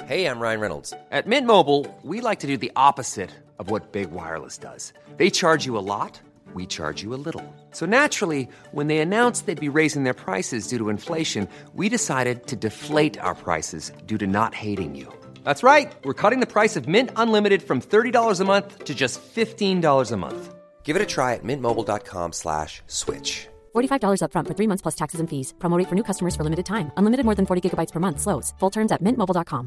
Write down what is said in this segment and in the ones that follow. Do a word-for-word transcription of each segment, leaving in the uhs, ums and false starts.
Hey, I'm Ryan Reynolds. At Mint Mobile, we like to do the opposite of what Big Wireless does. They charge you a lot, we charge you a little. So naturally, when they announced they'd be raising their prices due to inflation, we decided to deflate our prices due to not hating you. That's right. We're cutting the price of Mint Unlimited from thirty dollars a month to just fifteen dollars a month. Give it a try at mintmobile.com slash switch. forty-five dollars up front for three months plus taxes and fees. Promo rate for new customers for limited time. Unlimited more than forty gigabytes per month. Slows full terms at mint mobile dot com.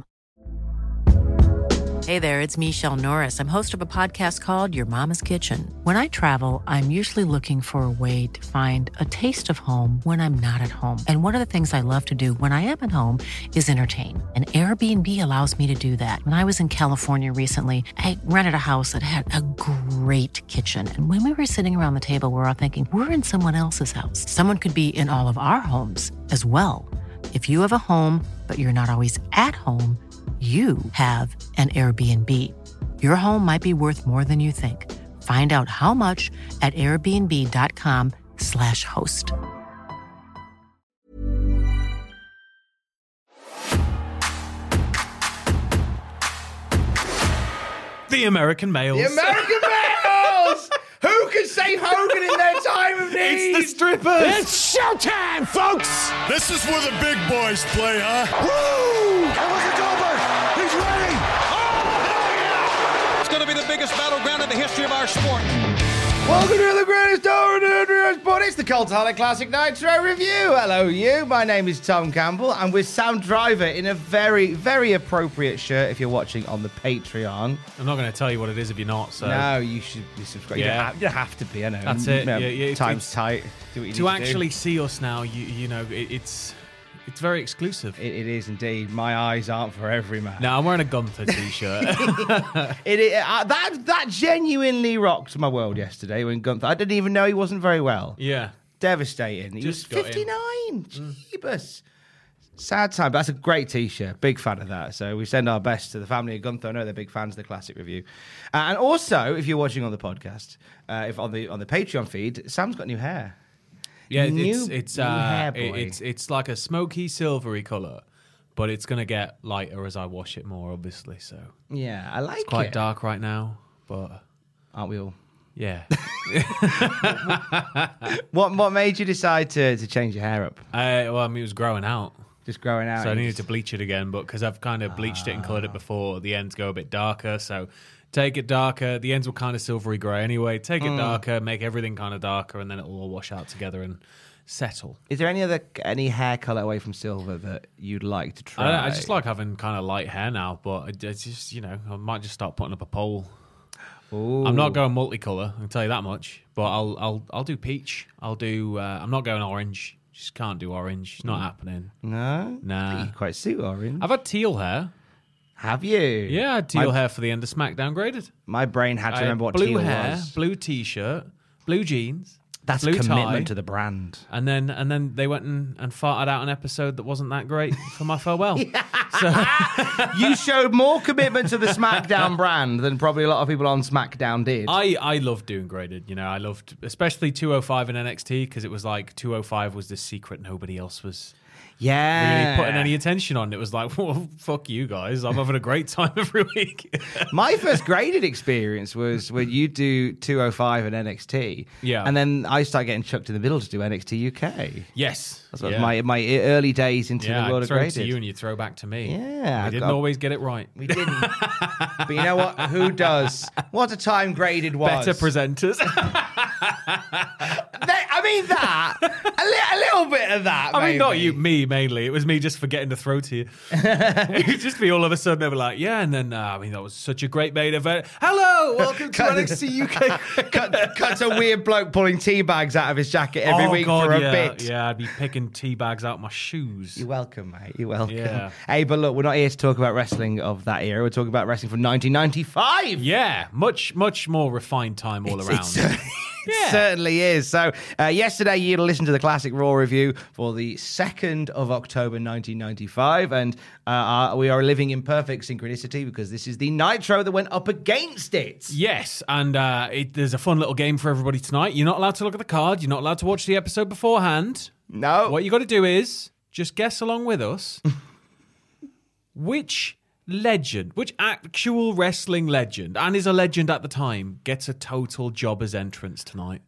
Hey there, it's Michelle Norris. I'm host of a podcast called Your Mama's Kitchen. When I travel, I'm usually looking for a way to find a taste of home when I'm not at home. And one of the things I love to do when I am at home is entertain. And Airbnb allows me to do that. When I was in California recently, I rented a house that had a great kitchen. And when we were sitting around the table, we were all thinking, we're in someone else's house. Someone could be in all of our homes as well. If you have a home, but you're not always at home, you have an Airbnb. Your home might be worth more than you think. Find out how much at airbnb.com slash host. The American males. The American males! Who can save Hogan in their time of need? It's the strippers! It's showtime, folks! This is where the big boys play, huh? Woo! And look at Goldberg! He's ready! It's going to be the biggest battleground in the history of our sport. Welcome to the greatest hour in sport. It's the Cultaholic Classic Nitro Review. Hello, you. My name is Tom Campbell. I'm with Sam Driver in a very, very appropriate shirt if you're watching on the Patreon. I'm not going to tell you what it is if you're not. So No, you should be subscribed. Yeah. You, don't have, you don't have to be, I know. That's it. No, Yeah, yeah, time's it's- tight. Do what you to need actually do. see us now, you you know, it, it's it's very exclusive. It, it is indeed. My eyes aren't for every man. No, I'm wearing a Gunther t-shirt. It, it uh, that that genuinely rocked my world yesterday when Gunther. I didn't even know he wasn't very well. Yeah. Devastating. He Just was got in. fifty-nine. Jeebus. Sad time. But that's a great T-shirt. Big fan of that. So we send our best to the family of Gunther. I know they're big fans of the Classic Review. Uh, and also, if you're watching on the podcast, uh, if on the on the Patreon feed, Sam's got new hair. Yeah, New- it's it's new uh, hair it- boy. it's it's like a smoky silvery color, but it's gonna get lighter as I wash it more, obviously. So Yeah, I like it's quite it. dark right now, but Aren't we all? yeah. What what made you decide to, to change your hair up? I, well, I mean, it was growing out. Just growing out. So I you needed just- to bleach it again, but because I've kind of bleached it and coloured it before, the ends go a bit darker. So take it darker. The ends were kind of silvery grey anyway. Take it darker, make everything kind of darker, and then it'll all wash out together and settle. Is there any other any hair color away from silver that you'd like to try? I, don't- I just like having kind of light hair now, but it- it's just, you know, I might just start putting up a poll. Ooh. I'm not going multicolour, I can tell you that much. But I'll I'll I'll do peach. I'll do. Uh, I'm not going orange. Just can't do orange. It's not happening. No, Nah. you quite suit orange. I've had teal hair. Have you? Yeah, I had teal my, hair for the end of SmackDown graded. My brain had to I remember had what blue teal hair, was. blue t-shirt, blue jeans. That's blue a commitment tie, to the brand. And then and then they went and, and farted out an episode that wasn't that great for my farewell. So You showed more commitment to the SmackDown brand than probably a lot of people on SmackDown did. I, I loved doing graded. You know, I loved especially two oh five in N X T because it was like two oh five was the secret nobody else was yeah. really putting any attention on. It was like, well, fuck you guys. I'm having a great time every week. My first graded experience was when you do two oh five and N X T. Yeah. And then I started getting chucked in the middle to do N X T U K. Yes. That's what yeah. my my early days into yeah, the world I of throw it graded. to you and you throw back to me. Yeah, We I didn't got- always get it right. We didn't. But you know what? Who does? What a time graded was. Better presenters. They- I mean that. A, li- a little bit of that. I mean, not maybe. you, me mainly. It was me just forgetting to throw to you. It'd just be all of a sudden they were like, yeah, and then uh, I mean that was such a great main event. Hello, welcome to N X T U K. cut, cut a weird bloke pulling tea bags out of his jacket every oh, week God, for a yeah, bit. Yeah, I'd be picking tea bags out my shoes. You're welcome, mate. You're welcome. Yeah. Hey, but look, we're not here to talk about wrestling of that era. We're talking about wrestling from nineteen ninety-five. Yeah, much much more refined time all around. It's, it Yeah. certainly is. So, uh, yesterday you listened to the Classic Raw review for the second of October nineteen ninety-five, and uh, uh, we are living in perfect synchronicity because this is the Nitro that went up against it. Yes, and uh, it, there's a fun little game for everybody tonight. You're not allowed to look at the card. You're not allowed to watch the episode beforehand. No. What you got to do is just guess along with us which legend, which actual wrestling legend, and is a legend at the time, gets a total jobber's entrance tonight?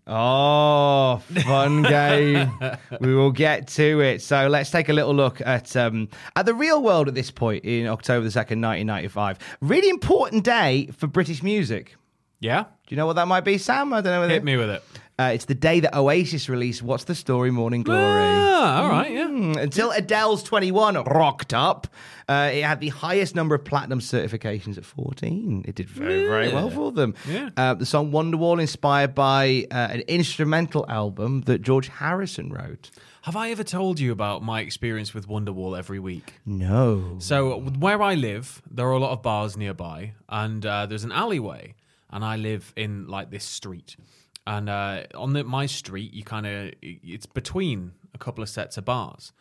Oh, fun game. We will get to it. So let's take a little look at um, at the real world at this point in October the second, nineteen ninety-five. Really important day for British music. Yeah? Do you know what that might be, Sam? I don't know. Whether... Hit me with it. Uh, it's the day that Oasis released What's the Story, Morning Glory. Ah, all right, yeah. Mm, until Adele's twenty-one rocked up, uh, it had the highest number of platinum certifications at fourteen. It did very, very Yeah. well for them. Yeah. Uh, the song Wonderwall, inspired by uh, an instrumental album that George Harrison wrote. Have I ever told you about my experience with Wonderwall every week? No. So where I live, there are a lot of bars nearby, and uh, there's an alleyway, and I live in like this street. And uh, on the, my street, you kind of it's between a couple of sets of bars.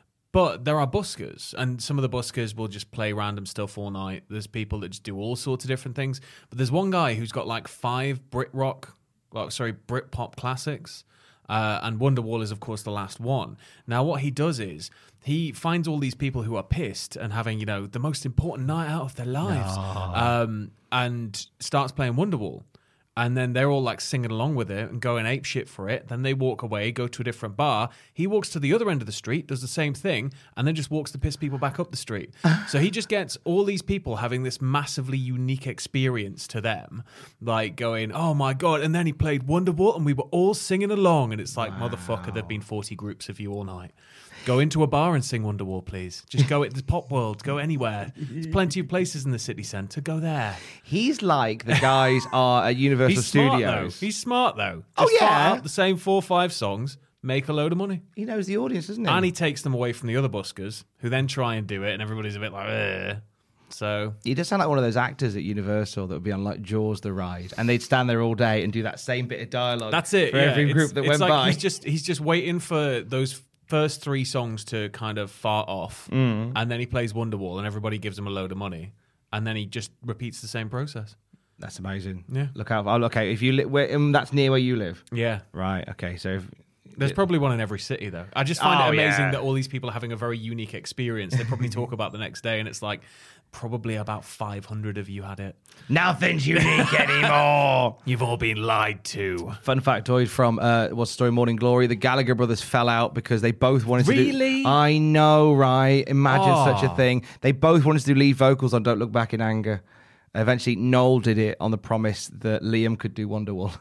But there are buskers, and some of the buskers will just play random stuff all night. There's people that just do all sorts of different things. But there's one guy who's got like five Brit rock, well, sorry, Brit pop classics. Uh, and Wonderwall is, of course, the last one. Now, what he does is he finds all these people who are pissed and having, you know, the most important night out of their lives, um, and starts playing Wonderwall. And then they're all like singing along with it and going ape shit for it. Then they walk away, go to a different bar. He walks to the other end of the street, does the same thing, and then just walks to piss people back up the street. So he just gets all these people having this massively unique experience to them, like going, oh my God. And then he played Wonderwall and we were all singing along. And it's like, wow. Motherfucker, there've been forty groups of you all night. Go into a bar and sing Wonderwall, please. Just go at the Pop World. Go anywhere. There's plenty of places in the city centre. Go there. He's like the guys are at Universal He's smart, Studios. though. He's smart, though. Oh, Just yeah. fart out the same four or five songs, make a load of money. He knows the audience, doesn't he? And he takes them away from the other buskers, who then try and do it, and everybody's a bit like, eh. So He does sound like one of those actors at Universal that would be on like Jaws the ride, and they'd stand there all day and do that same bit of dialogue. that's it. for yeah. every It's- group that it's went like by. He's just, he's just waiting for those first three songs to kind of fart off, mm. and then he plays Wonderwall, and everybody gives him a load of money, and then he just repeats the same process. That's amazing. Yeah. Look out! Oh, okay. If you li- where, um, that's near where you live, Yeah. right? Okay, so if, There's probably one in every city, though. I just find Oh, it amazing yeah. that all these people are having a very unique experience. They probably talk about the next day, and it's like, probably about five hundred of you had it. nothing's unique anymore. You've all been lied to. Fun factoid from uh, What's the Story, Morning Glory: the Gallagher brothers fell out because they both wanted to Really? do. I know, right? Imagine Oh. such a thing. They both wanted to do lead vocals on "Don't Look Back in Anger." Eventually, Noel did it on the promise that Liam could do Wonderwall.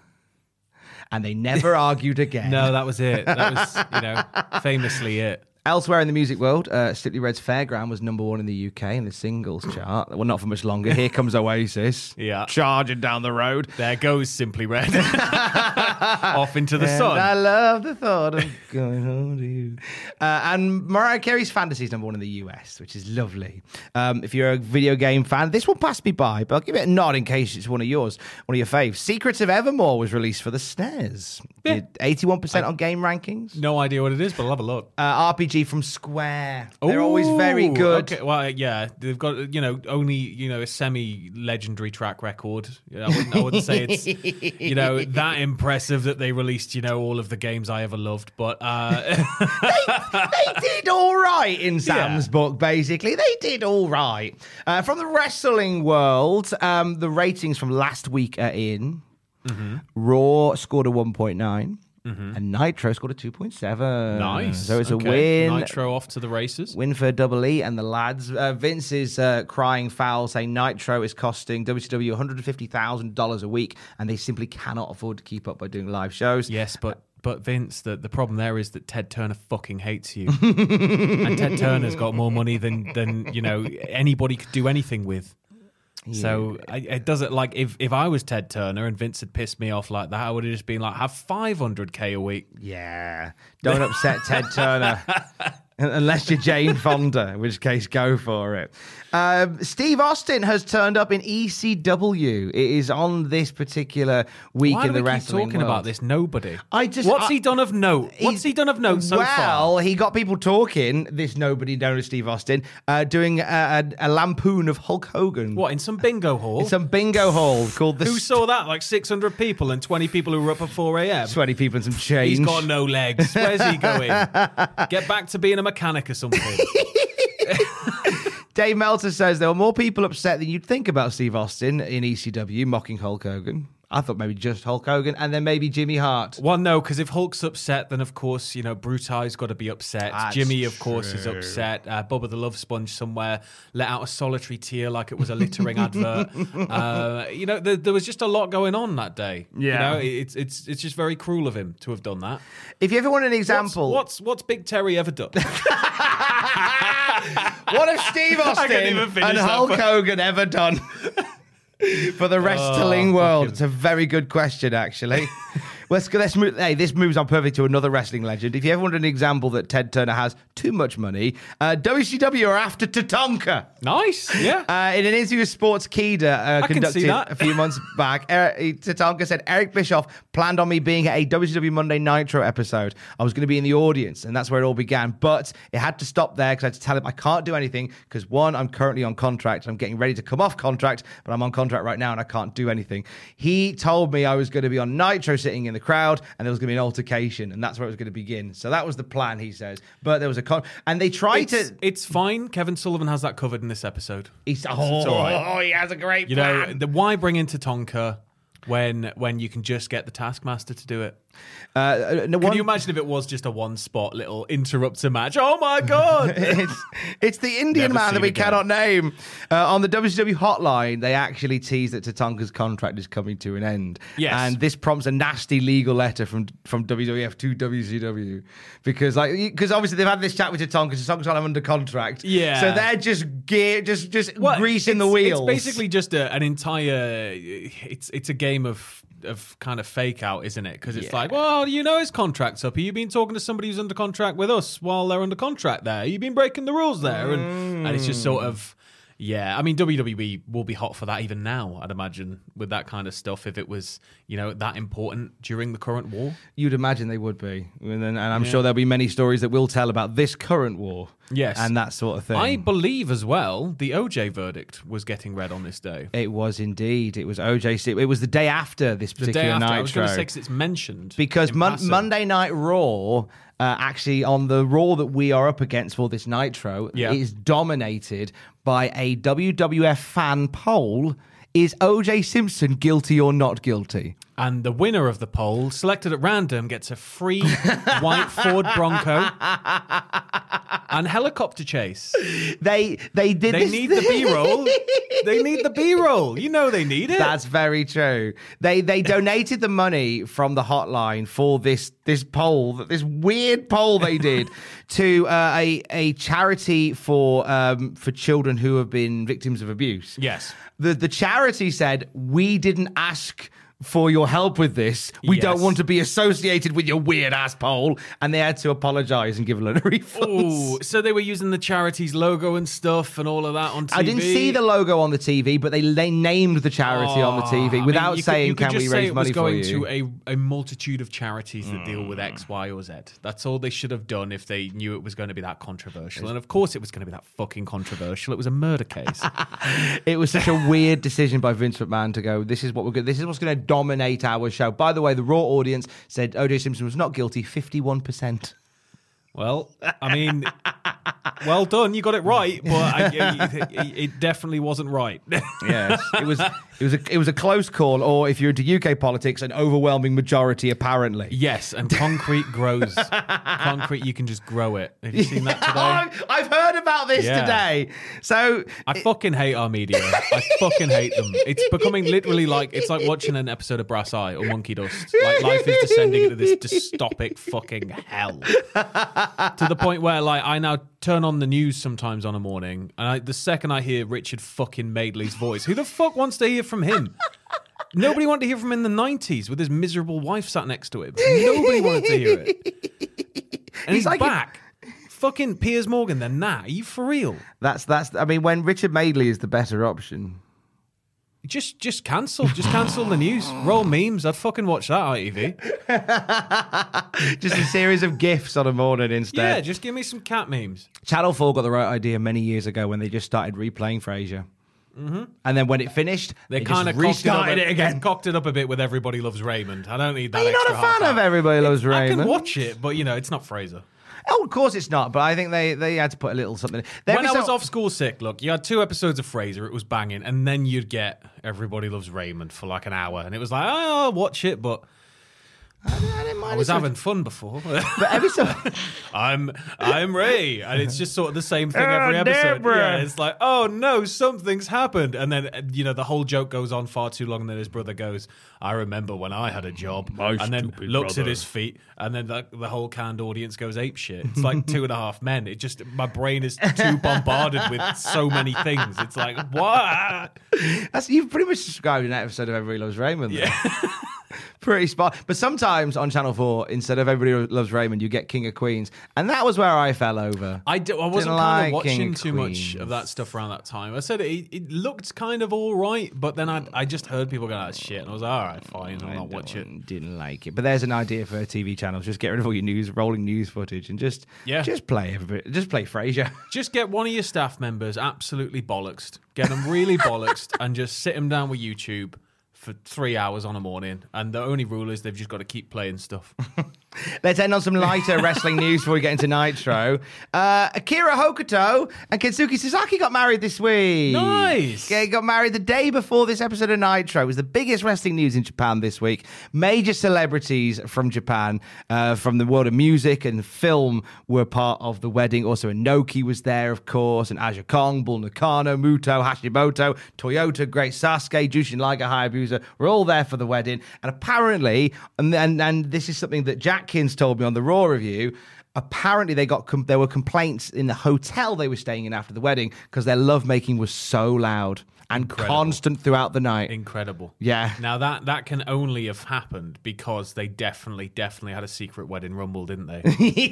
And they never argued again. No, that was it. That was, you know, famously it. Elsewhere in the music world, uh, Strictly Red's Fairground was number one in the U K in the singles chart. Well, not for much longer. Here comes Oasis. Yeah. Charging down the road. There goes Simply Red. Off into the And sun. I love the thought of going home to you. Uh, and Mariah Carey's Fantasy is number one in the U S, which is lovely. Um, if you're a video game fan, this will pass me by, but I'll give it a nod in case it's one of yours, one of your faves. Secrets of Evermore was released for the S N E S. Yeah. Did eighty-one percent on game rankings. No idea what it is, but I'll have a look. Uh, R P G from Square. They're always very Ooh, good. Okay, well, yeah, they've got, you know, only, you know, a semi-legendary track record. I wouldn't, I wouldn't say it's, you know, that impressive that they released, you know, all of the games I ever loved, but uh, They did all right in Sam's Yeah. book, basically. They did all right. Uh, from the wrestling world, um, the ratings from last week are in. Mm-hmm. Raw scored a one point nine, and Nitro scored a two point seven. nice. So it's Okay. a win. Nitro off to the races. Win for Double E and the lads. Uh, Vince is uh, crying foul, saying Nitro is costing W C W one hundred fifty thousand dollars a week, and they simply cannot afford to keep up by doing live shows. Yes, but but Vince, the, the problem there is that Ted Turner fucking hates you, and Ted Turner's got more money than than you know anybody could do anything with. So I, it doesn't like if, if I was Ted Turner and Vince had pissed me off like that, I would have just been like, have five hundred K a week. Yeah. Don't upset Ted Turner. Unless you're Jane Fonda, in which case go for it. Um, Steve Austin has turned up in E C W. It is on this particular week Why in do the we keep wrestling talking world. about this? Nobody. I just- What's I- he done of note? What's He's- he done of note so well, far? he got people talking, this nobody known as Steve Austin, uh, doing a, a, a lampoon of Hulk Hogan. What, in some bingo hall? In some bingo hall called the Who saw that? Like six hundred people and twenty people who were up at four a.m. twenty people and some change. He's got no legs. Where's he going? Get back to being a mechanic or something. Dave Meltzer says there were more people upset than you'd think about Steve Austin in E C W mocking Hulk Hogan. I thought maybe just Hulk Hogan and then maybe Jimmy Hart. Well, no, because if Hulk's upset, then of course, you know, Brutai's got to be upset. That's Jimmy, of course, true. is upset. Uh, Bubba the Love Sponge somewhere let out a solitary tear like it was a littering advert. Uh, you know, there, there was just a lot going on that day. Yeah. You know, it's it's it's just very cruel of him to have done that. If you ever want an example... What's, what's, what's Big Terry ever done? What have Steve Austin and Hulk that, but... Hogan ever done for the wrestling oh, world? fucking... It's a very good question, actually. Let's go. Let's move. Hey, this moves on perfectly to another wrestling legend. If you ever want an example that Ted Turner has too much money, uh, W C W are after Tatanka. Nice, yeah. Uh, in an interview with Sports Keeda uh, conducted a few months back, Eric, Tatanka said, Eric Bischoff planned on me being at a W C W Monday Nitro episode. I was going to be in the audience, and that's where it all began. But it had to stop there because I had to tell him I can't do anything because, one, I'm currently on contract. I'm getting ready to come off contract, but I'm on contract right now, and I can't do anything. He told me I was going to be on Nitro sitting in the crowd, and there was going to be an altercation, and that's where it was going to begin. So that was the plan, he says. But there was a con- and they tried it's, to. It's fine. Kevin Sullivan has that covered in this episode. He's, oh, it's all right. oh, he has a great you plan. know, the, why bring in Tatanka when when you can just get the Taskmaster to do it? Uh, no, Can one, you imagine if it was just a one-spot little interrupter match? Oh, my God! it's, it's the Indian Never man that seen we again. cannot name. Uh, on the W C W hotline, they actually tease that Tatanka's contract is coming to an end. Yes. And this prompts a nasty legal letter from, from W W F to W C W. Because like, because obviously they've had this chat with Tatanka. Tatanka's on him under contract. Yeah. So they're just gear, just just Well, greasing the it's- wheels. It's basically just a, an entire... It's, it's a game of... of kind of fake out, isn't it? Because it's Yeah. like, well, you know his contract's up. Have you been talking to somebody who's under contract with us while they're under contract there? You've been breaking the rules there. And, Mm. and it's just sort of, yeah. I mean, W W E will be hot for that even now, I'd imagine, with that kind of stuff, if it was, you know, that important during the current war. You'd imagine they would be. And, then, and I'm yeah. sure there'll be many stories that we'll tell about this current war. Yes. And that sort of thing. I believe as well the O J verdict was getting read on this day. It was indeed. It was O J. It was the day after this the particular day after. Nitro. I was going to say because it's mentioned. Because Mon- Monday Night Raw, uh, actually on the Raw that we are up against for this Nitro, yeah. is dominated by a W W F fan poll. Is O J Simpson guilty or not guilty? And the winner of the poll, selected at random, gets a free white Ford Bronco and helicopter chase. They they did. They this need the B-roll. They need the B-roll. You know they need it. That's very true. They they donated the money from the hotline for this this poll, this weird poll they did to uh, a a charity for um, for children who have been victims of abuse. Yes. The the charity said, we didn't ask for your help with this. We Yes. don't want to be associated with your weird ass poll. And they had to apologise and give a lot of refunds. Oh, so they were using the charity's logo and stuff and all of that on T V? I didn't see the logo on the T V, but they, they named the charity Oh, on the T V I mean, without you saying, could, you could can we just say raise it money was going for you? to a, a multitude of charities that mm. deal with X, Y, or Z. That's all they should have done if they knew it was going to be that controversial. And of course it was going to be that fucking controversial. It was a murder case. It was such a weird decision by Vince McMahon to go, this is what we're good. This is what's going to dominate our show. By the way, the Raw audience said O J Simpson was not guilty, fifty-one percent. Well, I mean, well done. You got it right, but I, it, it definitely wasn't right. Yes, it was. It was a. It was a close call, or if you're into U K politics, an overwhelming majority, apparently. Yes, and concrete grows. Concrete, you can just grow it. Have you seen that today? I've heard about this Yeah. today. So I fucking hate our media. I fucking hate them. It's becoming literally like it's like watching an episode of Brass Eye or Monkey Dust. Like life is descending into this dystopic fucking hell. To the point where like I now turn on the news sometimes on a morning, and I, the second I hear Richard fucking Madeley's voice, who the fuck wants to hear from him? Nobody wanted to hear from him in the nineties with his miserable wife sat next to him. Nobody wanted to hear it. And he's, He's like back. Fucking Piers Morgan, then nah, are you for real? that's that's. I mean, when Richard Madeley is the better option. Just just cancel. Just cancel the news. Roll memes. I'd fucking watch that on I T V. Just a series of GIFs on a morning instead. Yeah, just give me some cat memes. Channel four got the right idea many years ago when they just started replaying Frasier. Mm-hmm. And then when it finished, They, they, kind just of restarted it, it again. They cocked it up a bit with Everybody Loves Raymond. I don't need that Are you not extra a fan half of hour. Everybody Loves I Raymond? can watch it, but, you know, it's not Fraser. Oh, of course it's not. But I think they, they had to put a little something. There When is I was a- off school sick, look, you had two episodes of Frasier, it was banging, and then you'd get Everybody Loves Raymond for like an hour, and it was like, oh, I'll watch it, but I, I, didn't mind I was it. having fun before. But every so I'm I'm Ray, and it's just sort of the same thing Oh, every episode. Deborah. Yeah, it's like, oh no, something's happened, and then uh, you know the whole joke goes on far too long, and then his brother goes, "I remember when I had a job," My and then stupid looks brother. at his feet, and then the, the whole canned audience goes ape shit. It's like Two and a Half Men. It just my brain is too bombarded with so many things. It's like what? that's you've pretty much described an episode of Everybody Loves Raymond. There. Yeah. Pretty spot. But sometimes on Channel four, instead of Everybody Loves Raymond, you get King of Queens, and that was where I fell over. I, d- I wasn't Didn't kind like of King watching of too much Queens. of that stuff around that time. I said it, it looked kind of all right, but then I I just heard people go, "That's shit," and I was like, all right, fine, I'll I not watch it. don't- Didn't like it, but there's an idea for a T V channel: just get rid of all your news, rolling news footage, and just Yeah. just play everybody, just play Frasier. Just get one of your staff members absolutely bollocksed, get them really bollocksed, and just sit them down with YouTube for three hours on a morning. And the only rule is they've just got to keep playing stuff. Let's end on some lighter wrestling news before we get into Nitro. Uh, Akira Hokuto and Kensuke Sasaki got married this week. Nice. They got married the day before this episode of Nitro. It was the biggest wrestling news in Japan this week. Major celebrities from Japan, uh, from the world of music and film, were part of the wedding. Also, Inoki was there, of course, and Aja Kong, Bull Nakano, Muto, Hashimoto, Toyota, Great Sasuke, Jushin Liger, Hayabusa were all there for the wedding. And apparently, and, and, and this is something that Jackins told me on the Raw review, apparently they got com- there were complaints in the hotel they were staying in after the wedding because their lovemaking was so loud and Incredible. constant throughout the night. Incredible. Yeah. Now that that can only have happened because they definitely, definitely had a secret wedding rumble, didn't they?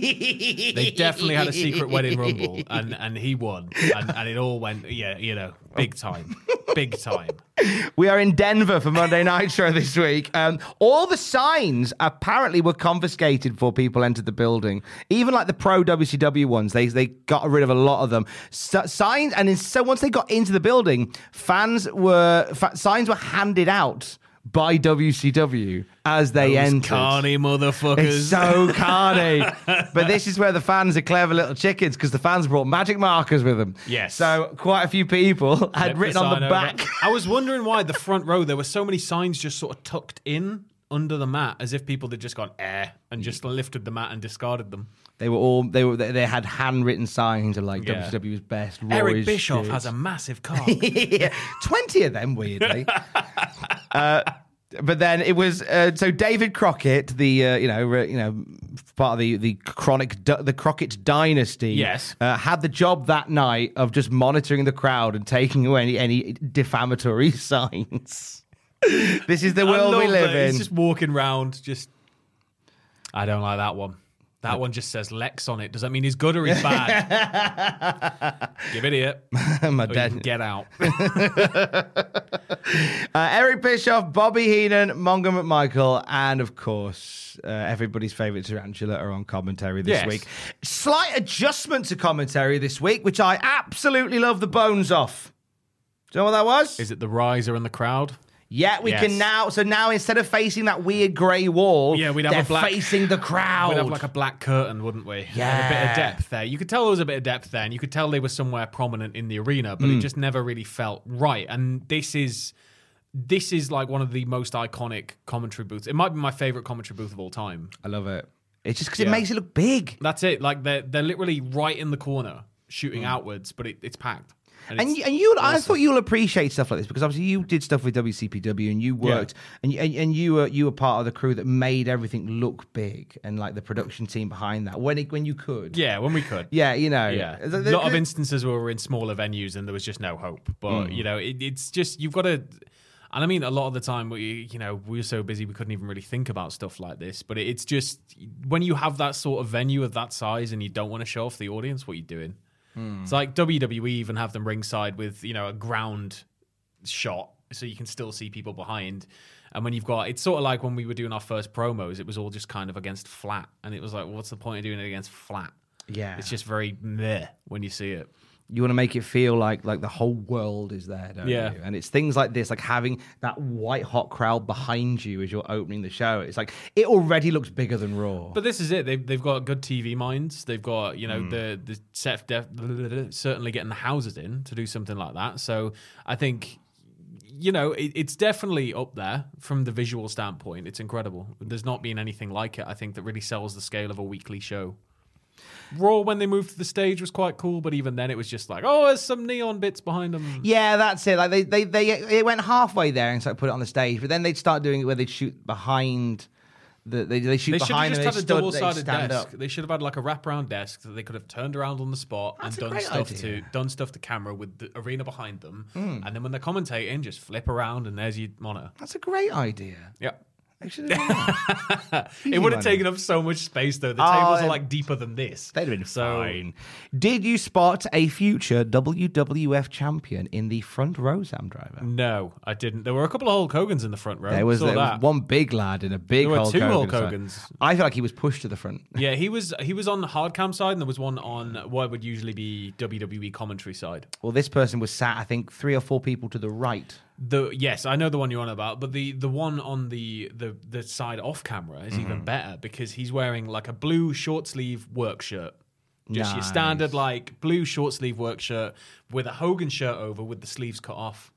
They definitely had a secret wedding rumble, and, and he won, and, and it all went, yeah, you know, big time, big time. We are in Denver for Monday Nitro this week. Um, all the signs apparently were confiscated before people entered the building. Even like the pro W C W ones, they they got rid of a lot of them. So, signs, and in, so once they got into the building, fans were fa- signs were handed out by W C W as they Those entered. carny motherfuckers. It's so carny. But this is where the fans are clever little chickens because the fans brought magic markers with them. Yes. So quite a few people had Flip written on sign the over. back. I was wondering why the front row, there were so many signs just sort of tucked in under the mat as if people had just gone, eh, and just lifted the mat and discarded them. They were all they were they had handwritten signs of like Yeah. W C W's best. Eric Roy's Bischoff shit. has a massive cock. yeah, twenty of them weirdly. uh, but then it was uh, so David Crockett, the uh, you know re, you know part of the the chronic the Crockett dynasty. Yes. uh, had the job that night of just monitoring the crowd and taking away any, any defamatory signs. This is the I world we love live that. in. He's just walking around, just. I don't like that one. That one just says Lex on it. Does that mean he's good or he's bad? Give it here. My Or you dad. can get out. Uh, Eric Bischoff, Bobby Heenan, Mongo McMichael, and of course, uh, everybody's favourite Tarantula are on commentary this Yes. week. Slight adjustment to commentary this week, which I absolutely love the bones off. Do you know what that was? Is it the riser and the crowd? Yeah, we Yes. can now. So now instead of facing that weird grey wall, Yeah, we'd have they're a black- facing the crowd. We'd have like a black curtain, wouldn't we? Yeah. And a bit of depth there. You could tell there was a bit of depth there, and you could tell they were somewhere prominent in the arena, but Mm. it just never really felt right. And this is this is like one of the most iconic commentary booths. It might be my favorite commentary booth of all time. I love it. It's just because it Yeah. makes it look big. That's it. Like they're they're literally right in the corner, shooting outwards, but it, it's packed. And it's you, and you, I awesome. thought you'll appreciate stuff like this because obviously you did stuff with W C P W and you worked and, and and you were you were part of the crew that made everything look big and like the production team behind that when it, when you could. Yeah, when we could. Yeah, you know. Yeah, a The- the- lot of instances where we're in smaller venues and there was just no hope. But Mm. you know, it, it's just you've got to. And I mean, a lot of the time, we, you know, we were so busy we couldn't even really think about stuff like this. But it's just when you have that sort of venue of that size and you don't want to show off the audience, what you're doing. It's like W W E even have them ringside with, you know, a ground shot so you can still see people behind. And when you've got, it's sort of like when we were doing our first promos, it was all just kind of against flat. And it was like, what's the point of doing it against flat? Yeah. It's just very meh when you see it. you want to make it feel like like the whole world is there, don't Yeah. you? And it's things like this, like having that white hot crowd behind you as you're opening the show. It's like it already looks bigger than Raw. But this is it. They've they've got good T V minds. They've got you know Mm. the the set def, certainly getting the houses in to do something like that. So I think you know it, it's definitely up there from the visual standpoint. It's incredible. There's not been anything like it. I think that really sells the scale of a weekly show. Raw, when they moved to the stage, was quite cool, but even then, it was just like, oh, there's some neon bits behind them. Yeah, that's it. Like they, they, they, it went halfway there and started put it on the stage, but then they'd start doing it where they'd shoot behind the, they, they shoot They should have behind just them. had a they stood- double-sided they'd stand desk. up. They should have had like a wraparound desk that they could have turned around on the spot That's a and done great stuff idea. to done stuff to camera with the arena behind them, Mm. and then when they're commentating, just flip around and there's your monitor. That's a great idea. Yep. They should have done that. It would have taken up so much space though. The Oh, tables they- are like deeper than this. They'd have been So- fine. Did you spot a future W W F champion in the front row, Sam Driver? No, I didn't. There were a couple of Hulk Hogans in the front row. There was, Saw there was that. one big lad in a big There were Hulk two Hogan Hulk side. Hogans. I feel like he was pushed to the front. Yeah, he was he was on the hard cam side, and there was one on what would usually be W W E commentary side. Well, this person was sat, I think, three or four people to the right. The yes, I know the one you're on about, but the the one on the the, the side off camera is Mm-hmm. even better because he's wearing like a blue short sleeve work shirt. Just your Nice. standard like blue short sleeve work shirt with a Hogan shirt over with the sleeves cut off.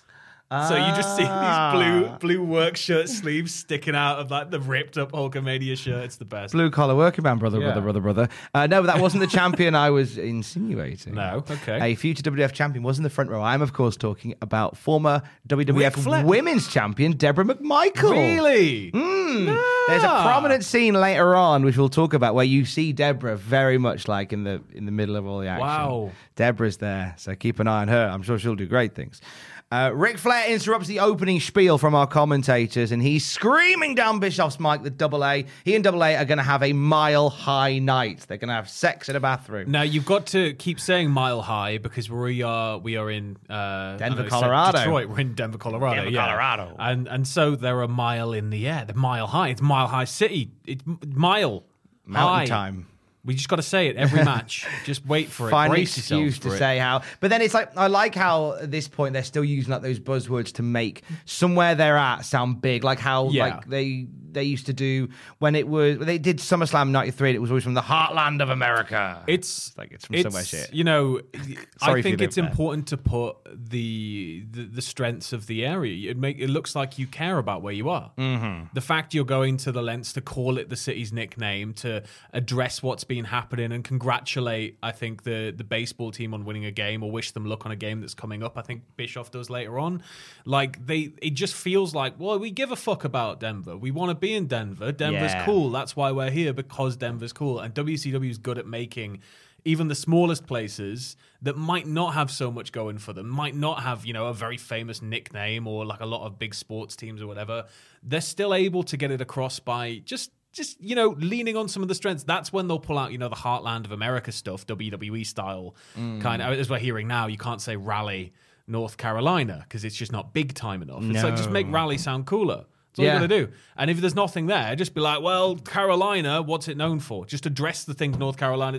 So you just see these blue blue work shirt sleeves sticking out of like the ripped up Hulkamania shirt. It's the best. Blue collar working man, brother, Yeah. brother, brother, brother. Uh, no, that wasn't the champion I was insinuating. No, okay. A future W W F champion was in the front row. I'm, of course, talking about former W W F Ric Flair. women's champion Deborah McMichael. Really? Mm. No. There's a prominent scene later on, which we'll talk about, where you see Deborah very much like in the in the middle of all the action. Wow. Deborah's there, so keep an eye on her. I'm sure she'll do great things. Uh, Ric Flair interrupts the opening spiel from our commentators, and he's screaming down Bischoff's mic that Double A, he and Double A are going to have a mile-high night. They're going to have sex in a bathroom. Now you've got to keep saying mile high because we are we are in uh, Denver, I know, Colorado. Detroit. We're in Denver, Colorado. Denver, yeah. Colorado. and and so they're a mile in the air. They're mile high. It's Mile High City. It's m- mile Mountain high. time. We just got to say it every match. Just wait for it. Find an Brace yourself excuse to for it. say how. But then it's like, I like how at this point they're still using like those buzzwords to make somewhere they're at sound big. Like how Yeah. like they they used to do when it was, they did SummerSlam ninety-three, and it was always from the heartland of America. It's like it's from it's, somewhere shit. You know, Sorry I if think you it's live there. important to put the, the the strengths of the area. It make it looks like you care about where you are. Mm-hmm. The fact you're going to the lengths to call it the city's nickname, to address what's been happening, and congratulate, I think, the the baseball team on winning a game, or wish them luck on a game that's coming up. I think Bischoff does later on. Like they, it just feels like, well, we give a fuck about Denver. We want to be in Denver. Denver's Yeah. cool. That's why we're here, because Denver's cool. And W C W is good at making even the smallest places that might not have so much going for them, might not have, you know, a very famous nickname or like a lot of big sports teams or whatever. They're still able to get it across by just just, you know, leaning on some of the strengths. That's when they'll pull out, you know, the Heartland of America stuff, W W E style kind of, as we're hearing now. You can't say Raleigh, North Carolina, because it's just not big time enough. It's like, just make Raleigh sound cooler. That's all Yeah. you got to do. And if there's nothing there, just be like, well, Carolina, what's it known for? Just address the things North Carolina.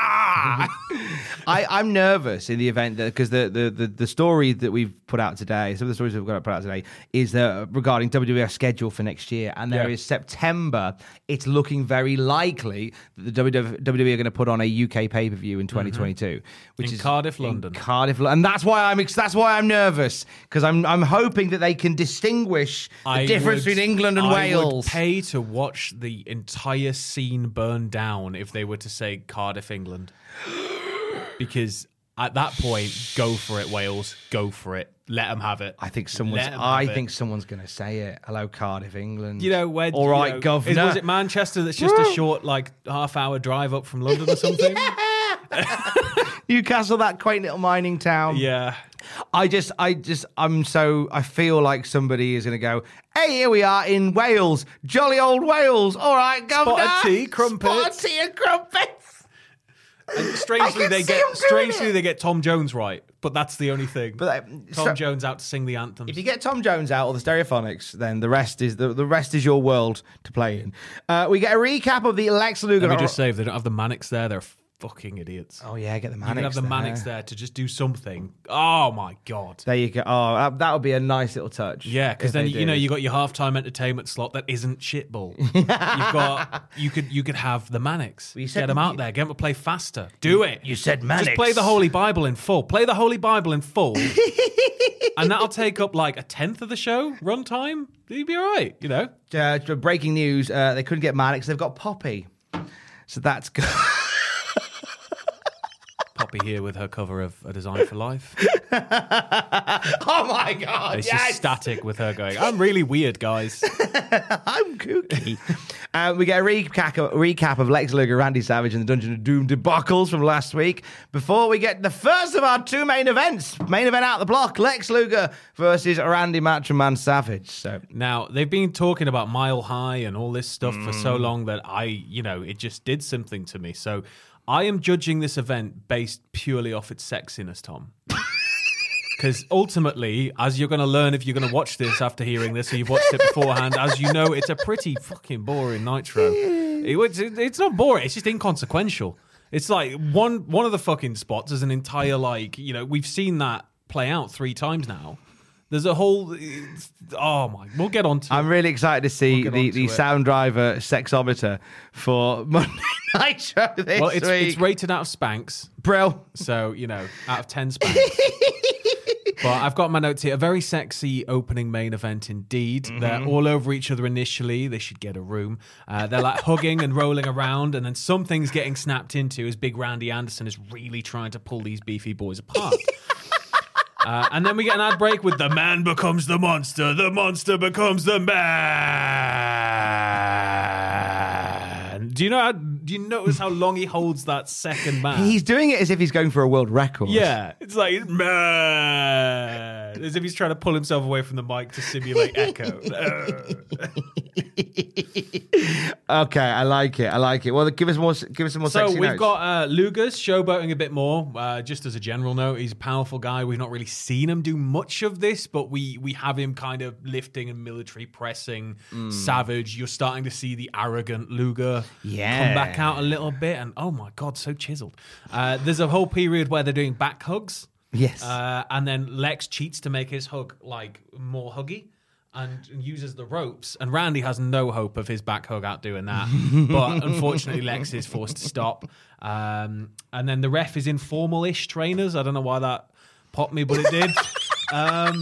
Ah! I, I'm nervous in the event that, because the, the, the, the story that we've put out today, some of the stories we've got put out today, is uh, regarding W W F schedule for next year. And there Yeah. is September. It's looking very likely that the W W E are going to put on a U K pay per view in twenty twenty-two, which In is Cardiff, in London. Cardiff, Lo- and that's why I'm ex- that's why I'm nervous, because I'm I'm hoping that they can distinguish the I difference would- between England and I Wales. would pay to watch the entire scene burn down if they were to say Cardiff, England. Because at that point, go for it, Wales. Go for it. Let them have it. I think someone's. Let 'em I have it. think someone's going to say it. Hello, Cardiff, England. You know, where. All you right, know, governor. Is, was it Manchester that's just a short, like, half hour drive up from London or something? Newcastle, that quaint little mining town. Yeah. I just, I just, I'm so, I feel like somebody is going to go, hey, here we are in Wales, jolly old Wales. All right, governor. Spotted tea, crumpets. Spotted tea and crumpets. And I strangely, can they see get 'em doing strangely it. they get Tom Jones right, but that's the only thing. But uh, Tom so- Jones out to sing the anthems. If you get Tom Jones out or the Stereophonics, then the rest is the, the rest is your world to play in. Uh, we get a recap of the Lex Luger. Let me just say, if they don't have the Mannix there, they're fucking idiots. Oh yeah, get the You Mannix. can have the there. Mannix there to just do something. Oh my god. There you go. Oh, that, that would be a nice little touch. Yeah, because if then they you know did. you got your halftime entertainment slot that isn't shitball. You've got you could you could have the Mannix. Well, you said get them out you- there. Get them to play faster. Do it. you said Just Mannix. play the Holy Bible in full. Play the Holy Bible in full, and that'll take up like a tenth of the show runtime. You'd be all right. You know. Uh, breaking news: uh, they couldn't get Mannix. They've got Poppy, so that's good. Poppy here with her cover of A Design for Life. Oh my god! It's yes! just static with her going, I'm really weird, guys. I'm kooky. uh, we get a recap, a recap of Lex Luger, Randy Savage, and the Dungeon of Doom debacles from last week. Before we get the first of our two main events, main event out the block: Lex Luger versus Randy Macho Man Savage. So Now, they've been talking about Mile High and all this stuff for so long that I, you know, it just did something to me. So I am judging this event based purely off its sexiness, Tom. Because ultimately, as you're going to learn if you're going to watch this after hearing this, or you've watched it beforehand, as you know, it's a pretty fucking boring Nitro. It- it's, it's not boring, it's just inconsequential. It's like one one of the fucking spots is an entire, like, you know, we've seen that play out three times now. There's a whole, oh my, we'll get on to I'm it. really excited to see We'll get the, onto the it. Sound Driver sexometer for Monday Nitro this Well, it's, week. it's rated out of Spanx. Brill. So, you know, out of ten Spanx. But I've got my notes here. A very sexy opening main event indeed. Mm-hmm. They're all over each other initially. They should get a room. Uh, they're like hugging and rolling around, and then something's getting snapped into as Big Randy Anderson is really trying to pull these beefy boys apart. Uh, and then we get an ad break with the man becomes the monster, the monster becomes the man. Do you know how, do you notice how long he holds that second man? He's doing it as if he's going for a world record. Yeah, it's like man, as if he's trying to pull himself away from the mic to simulate echo. Okay, I like it. I like it. Well, give us more. Give us some more. So sexy we've notes. got uh, Luger's showboating a bit more. Uh, just as a general note, he's a powerful guy. We've not really seen him do much of this, but we we have him kind of lifting and military pressing Savage. You're starting to see the arrogant Luger Yeah. come back out a little bit, and oh my god, so chiseled. Uh, there's a whole period where they're doing back hugs. Yes. Uh, and then Lex cheats to make his hug like more huggy and uses the ropes. And Randy has no hope of his back hug outdoing that. But unfortunately, Lex is forced to stop. Um, and then the ref is in formal-ish trainers. I don't know why that popped me, but it did. Um,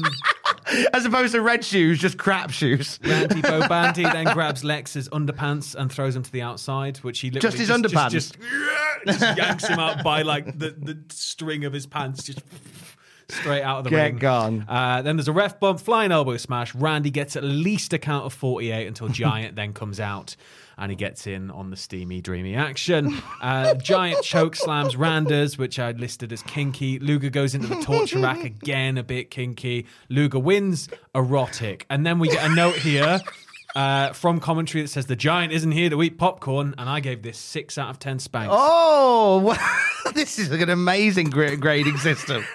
As opposed to red shoes, just crap shoes. Randy Bobanti then grabs Lex's underpants and throws him to the outside, which he literally Just his underpants? Just, just, just yanks him out by like the, the string of his pants, just straight out of the Get ring. gone. Uh, then there's a ref bump, flying elbow smash. Randy gets at least a count of forty-eight until Giant then comes out and he gets in on the steamy, dreamy action. Uh, Giant choke slams Randers, which I listed as kinky. Luger goes into the torture rack again, a bit kinky. Luger wins, erotic. And then we get a note here uh, from commentary that says the Giant isn't here to eat popcorn, and I gave this six out of ten spanks. Oh, wow. This is an amazing gra- grading system.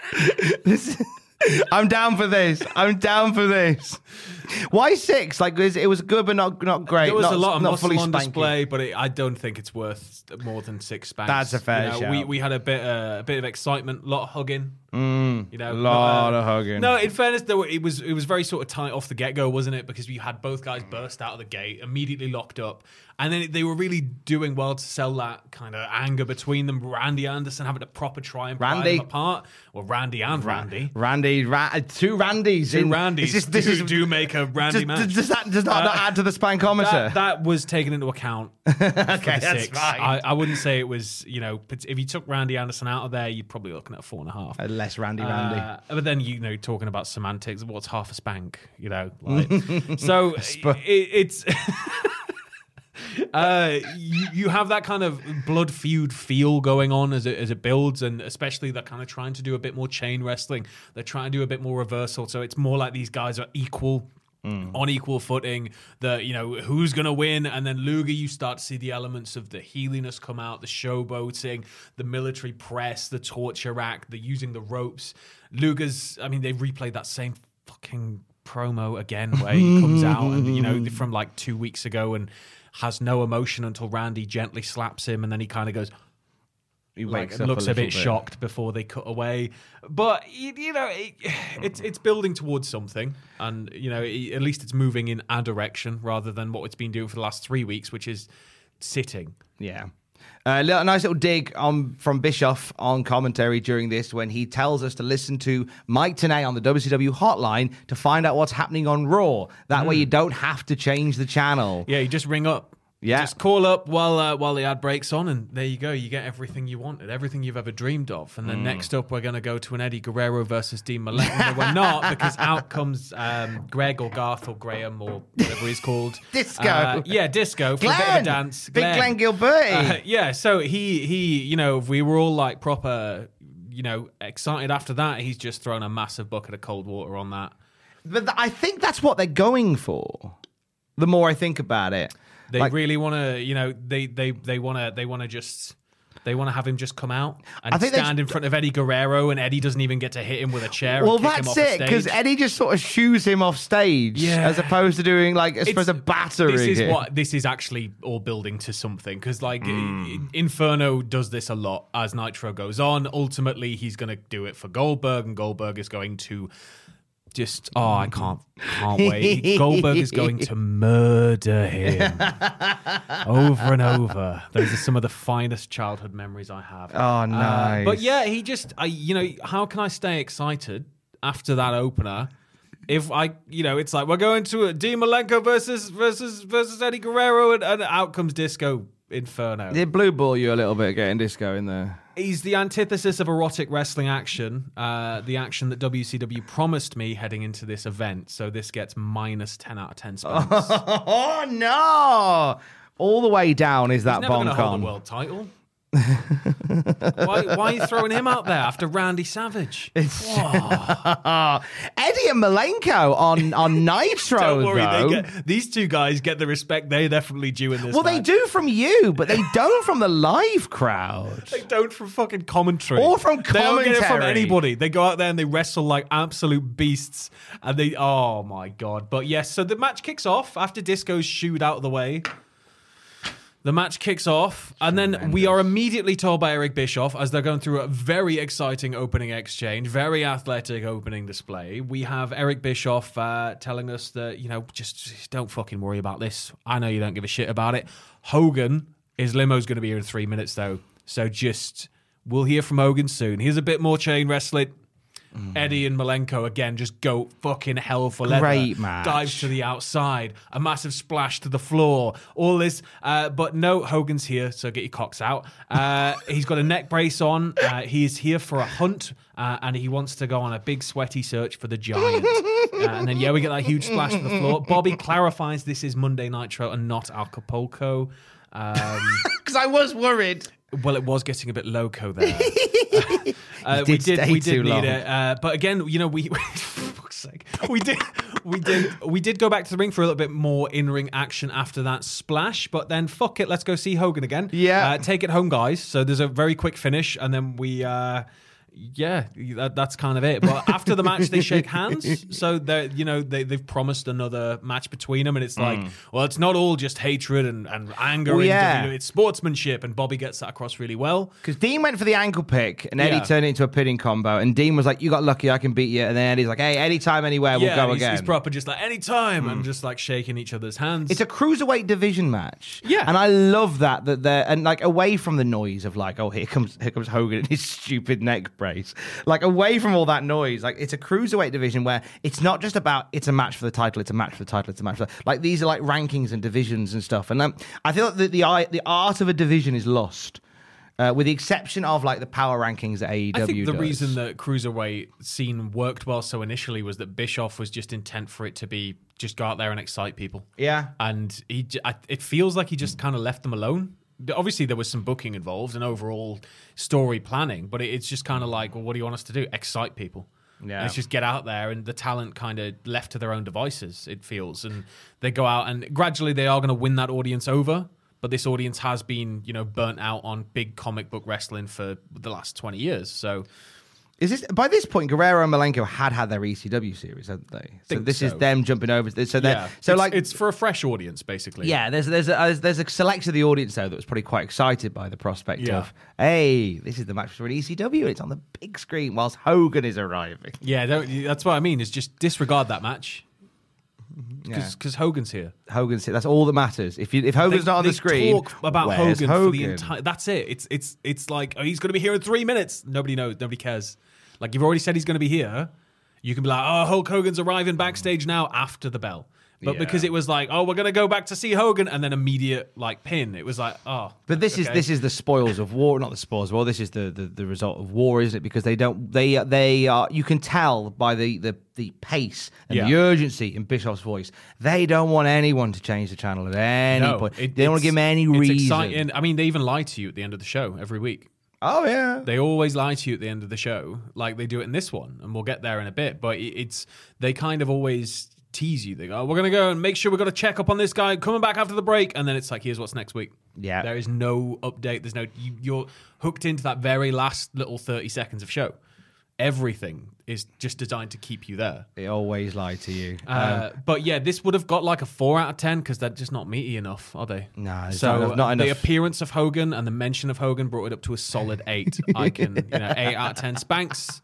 This is- I'm down for this. I'm down for this. Why six? Like it was, it was good, but not not great. There was not, a lot of not muscle fully on spanky. display, but it, I don't think it's worth more than six spanks. That's a fair you know, shout. We we had a bit uh, a bit of excitement, a lot of hugging. Mm, You know, a lot not, uh, of hugging. No, in fairness, though, it was it was very sort of tight off the get go, wasn't it? Because you had both guys burst out of the gate, immediately locked up, and then they were really doing well to sell that kind of anger between them. Randy Anderson having to proper try and pry Randy. them apart. Well, Randy and Randy. Randy, Ra- uh, two Randys. Two in, Randys It's just, this do, is, do make a Randy does, match. does that does not, not add to the spankometer? That, that was taken into account. okay, for the that's six. fine. I, I wouldn't say it was, you know, if you took Randy Anderson out of there, you're probably looking at a four and a half. Uh, less Randy, Randy. Uh, but then, you know, talking about semantics, what's half a spank, you know? Like, so it, it's... uh, you, you have that kind of blood feud feel going on as it, as it builds, and especially they're kind of trying to do a bit more chain wrestling. They're trying to do a bit more reversal, so it's more like these guys are equal. Mm. On equal footing, the you know who's gonna win, and then Luger, you start to see the elements of the heeliness come out, the showboating, the military press, the torture rack, the using the ropes. Luger's, I mean, they replayed that same fucking promo again where he comes out and you know from like two weeks ago and has no emotion until Randy gently slaps him, and then he kind of goes, He like wakes up looks a a, bit little bit. shocked before they cut away. But you, you know, it, it's it's building towards something, and you know, it, at least it's moving in a direction rather than what it's been doing for the last three weeks, which is sitting. Yeah. A uh, little, nice little dig on, from Bischoff on commentary during this when he tells us to listen to Mike Tenay on the W C W hotline to find out what's happening on Raw. That mm. way you don't have to change the channel. Yeah, you just ring up. Yeah. Just call up while uh, while the ad breaks on, and there you go. You get everything you wanted, everything you've ever dreamed of. And then mm. next up, we're going to go to an Eddie Guerrero versus Dean Malenko. No, we're not, because out comes um, Greg or Garth or Graham or whatever he's called. Disco. Uh, yeah, Disco. For Glenn. a bit of a dance. Big Glenn, Glenn Gilberti. Uh, yeah, so he, he, you know, we were all like proper, you know, excited after that. He's just thrown a massive bucket of cold water on that. But th- I think that's what they're going for, the more I think about it. They like, really want to, you know, they they they want to they want to just they want to have him just come out and I think stand in front of Eddie Guerrero, and Eddie doesn't even get to hit him with a chair. Well, and kick that's him off it, because Eddie just sort of shoos him off stage, yeah. as opposed to doing like as opposed to battering. This is him. what this is actually all building to something, because like mm. Inferno does this a lot as Nitro goes on. Ultimately, he's going to do it for Goldberg, and Goldberg is going to. Just oh, I can't, can't wait. Goldberg is going to murder him over and over. Those are some of the finest childhood memories I have. Oh, nice. Uh, but yeah, he just, I, you know, how can I stay excited after that opener? If I, you know, it's like we're going to a Dean Malenko versus versus versus Eddie Guerrero, and, and out comes Disco Inferno. It blue ball you a little bit getting Disco in there. He's the antithesis of erotic wrestling action, uh, the action that W C W promised me heading into this event. So this gets minus ten out of ten spots. Oh, no! All the way down is that He's never bonk going to hold on. the world title. why, why are you throwing him out there after Randy Savage? Eddie and Malenko on, on Nitro, Don't worry, though. they get, these two guys get the respect they definitely due in this Well, match. they do from you, but they don't from the live crowd. They don't from fucking commentary. Or from They don't get it from commentary. anybody. They go out there and they wrestle like absolute beasts. And they, oh my God. But yes, so the match kicks off after Disco's shooed out of the way. The match kicks off, and then we are immediately told by Eric Bischoff, as they're going through a very exciting opening exchange, very athletic opening display. We have Eric Bischoff uh, telling us that, you know, just don't fucking worry about this. I know you don't give a shit about it. Hogan, his limo's going to be here in three minutes, though. So just, we'll hear from Hogan soon. Here's a bit more chain wrestling. Mm. Eddie and Malenko again just go fucking hell for leather. Great match. Dives to the outside, a massive splash to the floor, all this. Uh, but no, Hogan's here, so get your cocks out. Uh, he's got a neck brace on. Uh, he is here for a hunt, uh, and he wants to go on a big sweaty search for the giant. Uh, and then yeah, we get that huge splash to the floor. Bobby clarifies this is Monday Nitro and not Acapulco. Because um, I was worried. Well, it was getting a bit loco there. uh, we did, we did need it, uh, but again, you know, we for fuck's sake, we did, we did, we did go back to the ring for a little bit more in-ring action after that splash. But then, fuck it, let's go see Hogan again. Yeah, uh, take it home, guys. So there's a very quick finish, and then we. Uh, Yeah, that, that's kind of it. But after the match, they shake hands. So they, you know, they they've promised another match between them, and it's like, mm. well, it's not all just hatred and, and anger. Well, yeah. and, it's sportsmanship, and Bobby gets that across really well. Because Dean went for the ankle pick, and Eddie yeah. turned it into a pinning combo. And Dean was like, "You got lucky, I can beat you." And then Eddie's like, "Hey, anytime, anywhere, we'll yeah, go he's, again." He's proper, just like anytime, mm. and just like shaking each other's hands. It's a cruiserweight division match. Yeah, and I love that that they're and like away from the noise of like, oh, here comes here comes Hogan in his stupid neck brace, like. Away from all that noise, like it's a cruiserweight division where it's not just about it's a match for the title, it's a match for the title, it's a match for the, like these are like rankings and divisions and stuff. And um, I feel like the, the the art of a division is lost, uh, with the exception of like the power rankings that A E W. I think the does. reason that cruiserweight scene worked well so initially was that Bischoff was just intent for it to be just go out there and excite people. Yeah, and he, I, it feels like he just kind of left them alone. Obviously, there was some booking involved and overall story planning, but it's just kind of like, well, what do you want us to do? Excite people. Yeah. Let's just get out there, and the talent kind of left to their own devices, it feels. And they go out, and gradually they are going to win that audience over, but this audience has been, you know, burnt out on big comic book wrestling for the last twenty years. So Is this by this point? Guerrero and Malenko had had their E C W series, hadn't they? So Think this so. is them jumping over. So they Yeah. so it's, like it's for a fresh audience, basically. yeah. There's there's a, there's a select of the audience though that was probably quite excited by the prospect Yeah. of hey, this is the match for an E C W. It's on the big screen whilst Hogan is arriving. Yeah, don't, that's what I mean. Is just disregard that match because Yeah. Hogan's here. Hogan's that's all that matters. If you if Hogan's They- not on they the screen, talk about where's Hogan, Hogan for the entire. That's it. It's it's it's like oh, he's going to be here in three minutes. Nobody knows. Nobody cares. Like you've already said, he's going to be here. You can be like, oh, Hulk Hogan's arriving backstage now after the bell. But Yeah. because it was like, oh, we're going to go back to see Hogan, and then immediate like pin. It was like, oh. But this is okay. this is the spoils of war, not the spoils of war. This is the, the, the result of war, isn't it? Because they don't they they are you can tell by the the, the pace and Yeah. the urgency in Bischoff's voice. They don't want anyone to change the channel at any No, point. it- they don't want to it's- give them any it's reason. exciting. I mean, they even lie to you at the end of the show every week. Oh yeah. They always lie to you at the end of the show, like they do it in this one, and we'll get there in a bit. But it- it's they kind of always tease you. They go, oh, "We're going to go and make sure we've got to check up on this guy coming back after the break," and then it's like, "Here's what's next week." Yeah. There is no update. There's no you, you're hooked into that very last little thirty seconds of show. Everything is just designed to keep you there. They always lie to you. Uh, but yeah, this would have got like a four out of ten because they're just not meaty enough, are they? No, it's so not enough- not uh, the enough. appearance of Hogan and the mention of Hogan brought it up to a solid eight. I can, you know, eight out of ten spanks.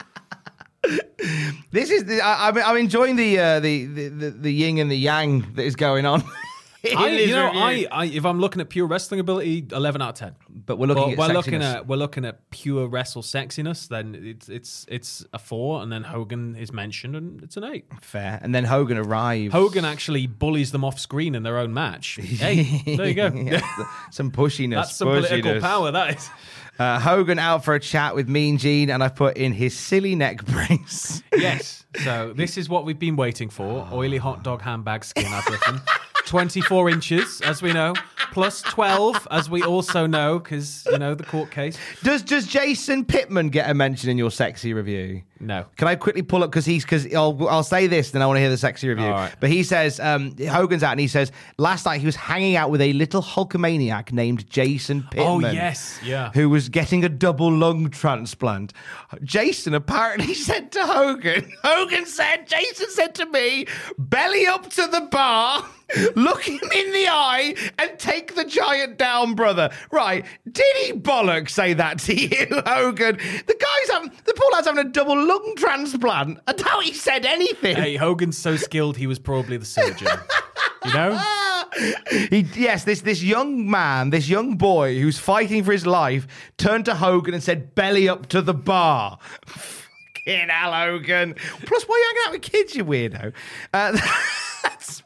This is the, I, I'm I'm enjoying the, uh, the the the the yin and the yang that is going on. in I, this you know, review. I, I, if I'm looking at pure wrestling ability, eleven out of ten. But we're looking But at we're sexiness. looking at we're looking at pure wrestle sexiness. Then it's it's it's a four, and then Hogan is mentioned, and it's an eight. Fair. And then Hogan arrives. Hogan actually bullies them off screen in their own match. Hey, there you go. Yeah, some pushiness. That's some political pushiness. power. That is. Uh, Hogan out for a chat with Mean Gene, and I put in his silly neck brace. Yes. So this is what we've been waiting for. Oily hot dog handbag skin, I've written. twenty-four inches, as we know, plus twelve, as we also know, because, you know, the court case. Does does Jason Pittman get a mention in your sexy review? No. Can I quickly pull up because he's because I'll I'll say this, then I want to hear the sexy review. All right. But he says um, Hogan's out and he says last night he was hanging out with a little Hulkamaniac named Jason Pittman. Oh, yes. Yeah. Who was getting a double lung transplant. Jason apparently said to Hogan, Hogan said, Jason said to me, belly up to the bar, look him in the eye, and take the giant down, brother. Right. Did he bollocks say that to you, Hogan? The guy's having, the poor lad's having a double lung transplant. I doubt he said anything. Hey, Hogan's so skilled, he was probably the surgeon. You know? He, yes, this this young man, this young boy who's fighting for his life, turned to Hogan and said, belly up to the bar. Fucking hell, Hogan. Plus, why are you hanging out with kids, you weirdo? Uh, that's...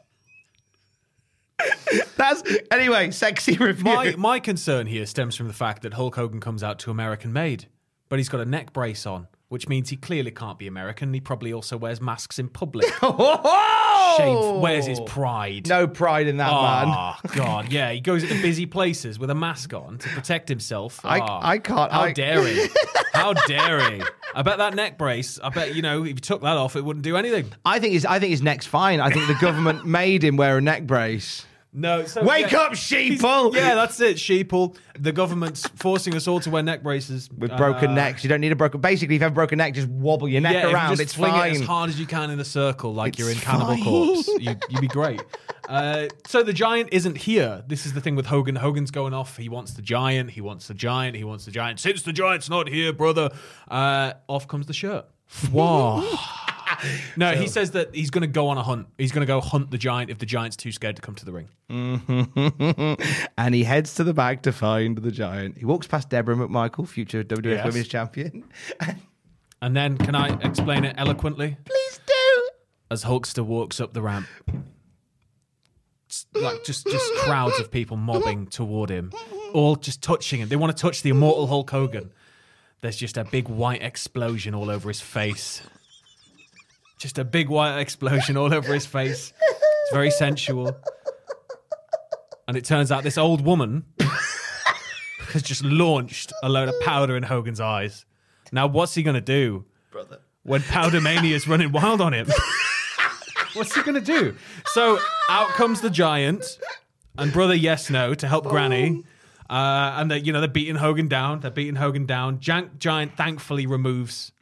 That's anyway, sexy review. My, my concern here stems from the fact that Hulk Hogan comes out to American made, but he's got a neck brace on, which means he clearly can't be American. He probably also wears masks in public. Shame. Where's his pride? No pride in that man. Oh, God. Yeah, he goes into busy places with a mask on to protect himself. I- Oh, I can't- How I- dare he? How dare he? I bet that neck brace, I bet, you know, if you took that off, it wouldn't do anything. I think his I think his neck's fine. I think the government made him wear a neck brace. No. So, Wake yeah, up, sheeple! Yeah, that's it, sheeple. The government's forcing us all to wear neck braces. With broken Uh, necks, you don't need a broken. Basically, if you have a broken neck, just wobble your neck Yeah, if you around. just It's fling fine. it as hard as you can in a circle, like It's you're in Cannibal fine. Corpse. You, you'd be great. Uh, so the Giant isn't here. This is the thing with Hogan. Hogan's going off. He wants the Giant. He wants the Giant. He wants the Giant. Since the Giant's not here, brother, uh, off comes the shirt. Wow. No, he says that he's going to go on a hunt. He's going to go hunt the Giant if the Giant's too scared to come to the ring. And he heads to the back to find the Giant. He walks past Deborah McMichael, future W W F Yes. Women's Champion. And then, can I explain it eloquently? Please do. As Hulkster walks up the ramp, it's like just just crowds of people mobbing toward him, all just touching him. They want to touch the immortal Hulk Hogan. There's just a big white explosion all over his face. Just a big white explosion all over his face. It's very sensual. And it turns out this old woman has just launched a load of powder in Hogan's eyes. Now, what's he going to do Brother. when Powder Mania is running wild on him? What's he going to do? So out comes the Giant and Brother Yes No to help Granny. Uh, and they, you know, they're beating Hogan down. They're beating Hogan down. Jank Giant thankfully removes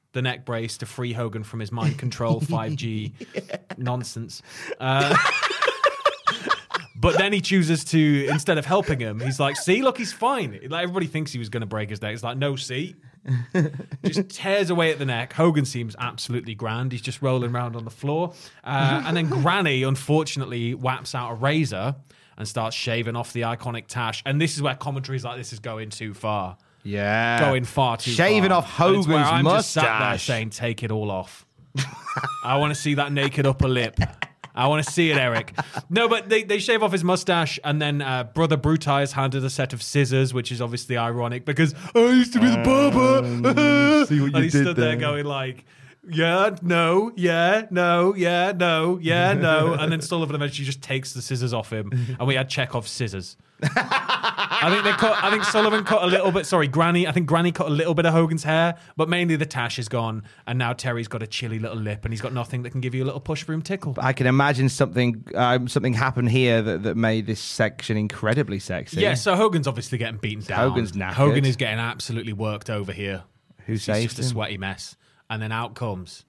the neck brace to free Hogan from his mind control five G yeah. nonsense. Uh, but then he chooses to, instead of helping him, he's like, see, look, he's fine. Like, everybody thinks he was going to break his neck. It's like, no, see? Just tears away at the neck. Hogan seems absolutely grand. He's just rolling around on the floor. Uh, and then Granny, unfortunately, whaps out a razor and starts shaving off the iconic tash. And this is where commentaries like this is going too far. Yeah. Going far too Shaving far. off Hogan's where I'm mustache. just sat there saying, take it all off. I want to see that naked upper lip. I want to see it, Eric. No, but they, they shave off his mustache, and then uh, Brother Brutai is handed a set of scissors, which is obviously ironic because I used to be the barber. Um, see what you and he did stood there there. going like, yeah, no, yeah, no, yeah, no, yeah, no. And then Sullivan eventually just takes the scissors off him, and we had Chekhov's scissors. I think they cut. I think Sullivan cut a little bit. Sorry, Granny. I think Granny cut a little bit of Hogan's hair, but mainly the tash is gone, and now Terry's got a chilly little lip, and he's got nothing that can give you a little push broom tickle. I can imagine something um, something happened here that, that made this section incredibly sexy. Yeah, so Hogan's obviously getting beaten down. Hogan's knackered. Hogan is getting absolutely worked over here. Who He's saved just a him? sweaty mess, and then out comes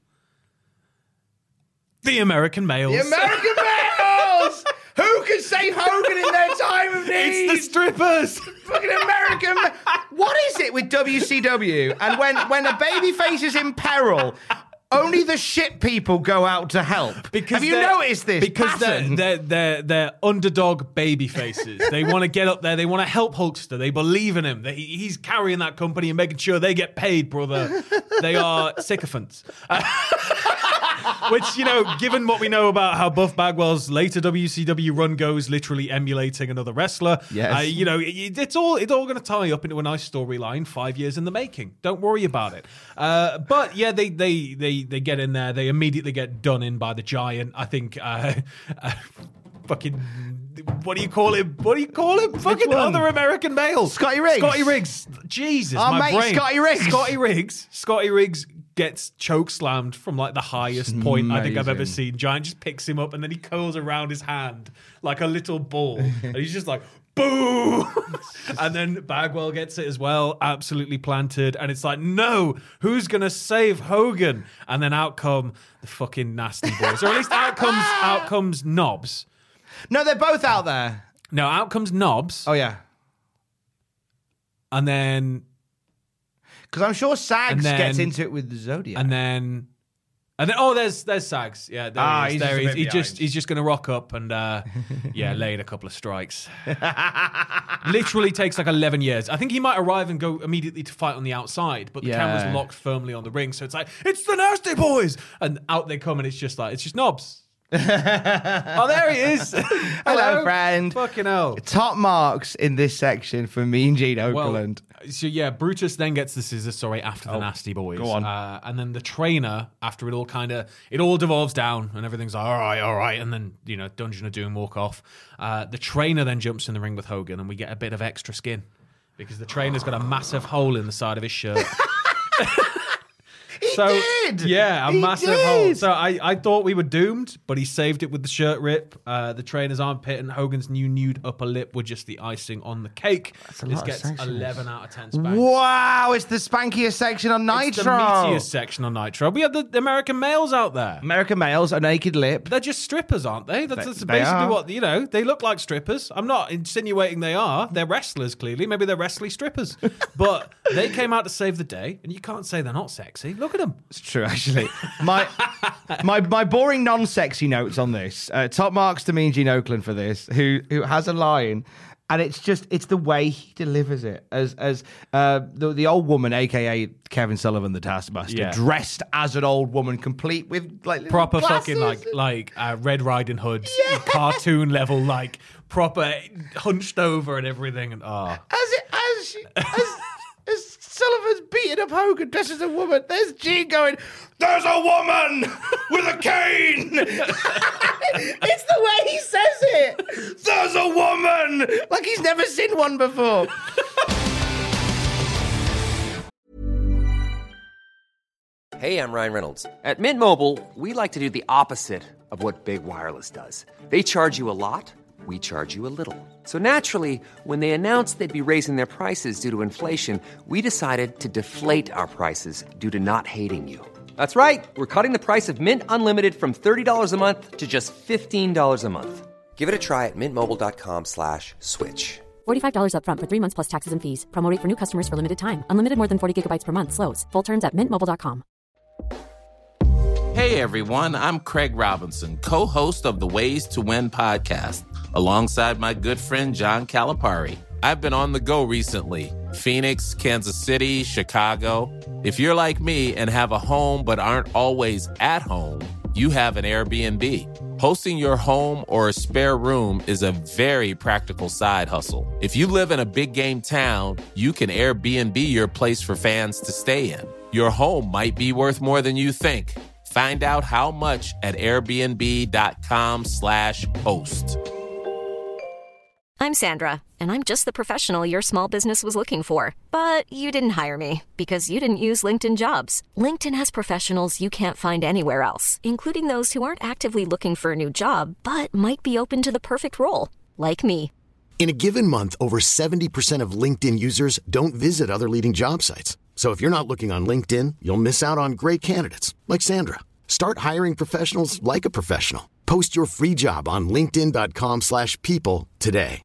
the American males. The American males! Who can save Hogan in their time of need? It's the strippers. Fucking American. ma- What is it with W C W? And when when a babyface is in peril, only the shit people go out to help. Because Have you they're- noticed this Because they're, pattern? they're they're they're underdog baby faces. They want to get up there. They want to help Hulkster. They believe in him. They, he's carrying that company and making sure they get paid, brother. They are sycophants. Uh, which, you know, given what we know about how Buff Bagwell's later W C W run goes, literally emulating another wrestler, Yes. uh, you know, it, it's all it's all going to tie up into a nice storyline five years in the making. Don't worry about it. Uh, but yeah, they they they they get in there. They immediately get done in by the Giant. I think. Uh, uh, fucking. What do you call him? What do you call him? Fucking one? other American male. Scotty Riggs. Scotty Riggs. Jesus, Oh, my mate, brain. Scotty Riggs. Scotty Riggs. Scotty Riggs gets choke slammed from like the highest point I think I've ever Amazing. seen. Giant just picks him up and then he curls around his hand like a little ball, and he's just like, boo! And then Bagwell gets it as well, absolutely planted, and it's like, no, who's gonna save Hogan? And then out come the fucking nasty boys, or at least out comes out comes Knobs. No, they're both out there. No, out comes Knobs, Oh, yeah. and then Because I'm sure Sags And then- gets into it with the Zodiac. and then. And then, oh, there's there's Sags. Yeah, there Ah, he is. he's There just a he is. bit He just behind. he's just going to rock up and uh, yeah, lay in a couple of strikes. Literally takes like eleven years. I think he might arrive and go immediately to fight on the outside, but the Yeah. camera's locked firmly on the ring, so it's like, it's the Nasty Boys, and out they come, and it's just like, it's just Knobs. Oh, there he is. Hello, friend. Fucking hell. Top marks in this section for Mean Gene Okerlund. Well, so yeah, Brutus then gets the scissors, sorry, after the Oh, Nasty Boys. go on. Uh, and then the trainer, after it all kind of, it all devolves down and everything's like, all right, all right. And then, you know, Dungeon of Doom walk off. Uh, the trainer then jumps in the ring with Hogan and we get a bit of extra skin because the trainer's got a massive hole in the side of his shirt. He So, did! Yeah, a He massive did! hole. So I, I thought we were doomed, but he saved it with the shirt rip. Uh, the trainer's armpit and Hogan's new nude upper lip were just the icing on the cake. a This lot of gets sections. eleven out of ten spanks. Wow, it's the spankiest section on Nitro. It's the meatiest section on Nitro. We have the, the American males out there. American males, a naked lip. They're just strippers, aren't they? That's, that's They- basically they are. what, you know, they look like strippers. I'm not insinuating they are. They're wrestlers, clearly. Maybe they're wrestly strippers. But they came out to save the day, and you can't say they're not sexy. Look at them. It's true, actually. My my my boring non-sexy notes on this. Uh, top marks to Mean Gene Okerlund for this, who who has a line, and it's just it's the way he delivers it. As as uh, the the old woman, aka Kevin Sullivan, the Taskmaster, Yeah. dressed as an old woman, complete with like little Proper glasses. fucking, like, like uh, Red Riding Hood, cartoon level, like, proper hunched over and everything. And, oh. as it as she, as. As Sullivan's beating up Hogan dressed as a woman, there's Gene going, "There's a woman with a cane." It's the way he says it. There's a woman, like he's never seen one before. Hey, I'm Ryan Reynolds. At Mint Mobile, we like to do the opposite of what Big Wireless does. They charge you a lot, we charge you a little. So naturally, when they announced they'd be raising their prices due to inflation, we decided to deflate our prices due to not hating you. That's right. We're cutting the price of Mint Unlimited from thirty dollars a month to just fifteen dollars a month. Give it a try at mintmobile.com slash switch. forty-five dollars up front for three months plus taxes and fees. Promo rate for new customers for limited time. Unlimited more than forty gigabytes per month slows. Full terms at mint mobile dot com. Hey everyone, I'm Craig Robinson, co-host of the Ways to Win podcast, alongside my good friend John Calipari. I've been on the go recently. Phoenix, Kansas City, Chicago. If you're like me and have a home but aren't always at home, you have an Airbnb. Hosting your home or a spare room is a very practical side hustle. If you live in a big game town, you can Airbnb your place for fans to stay in. Your home might be worth more than you think. Find out how much at airbnb.com slash host. I'm Sandra, and I'm just the professional your small business was looking for. But you didn't hire me because you didn't use LinkedIn Jobs. LinkedIn has professionals you can't find anywhere else, including those who aren't actively looking for a new job, but might be open to the perfect role, like me. In a given month, over seventy percent of LinkedIn users don't visit other leading job sites. So if you're not looking on LinkedIn, you'll miss out on great candidates like Sandra. Start hiring professionals like a professional. Post your free job on linkedin.com slash people today.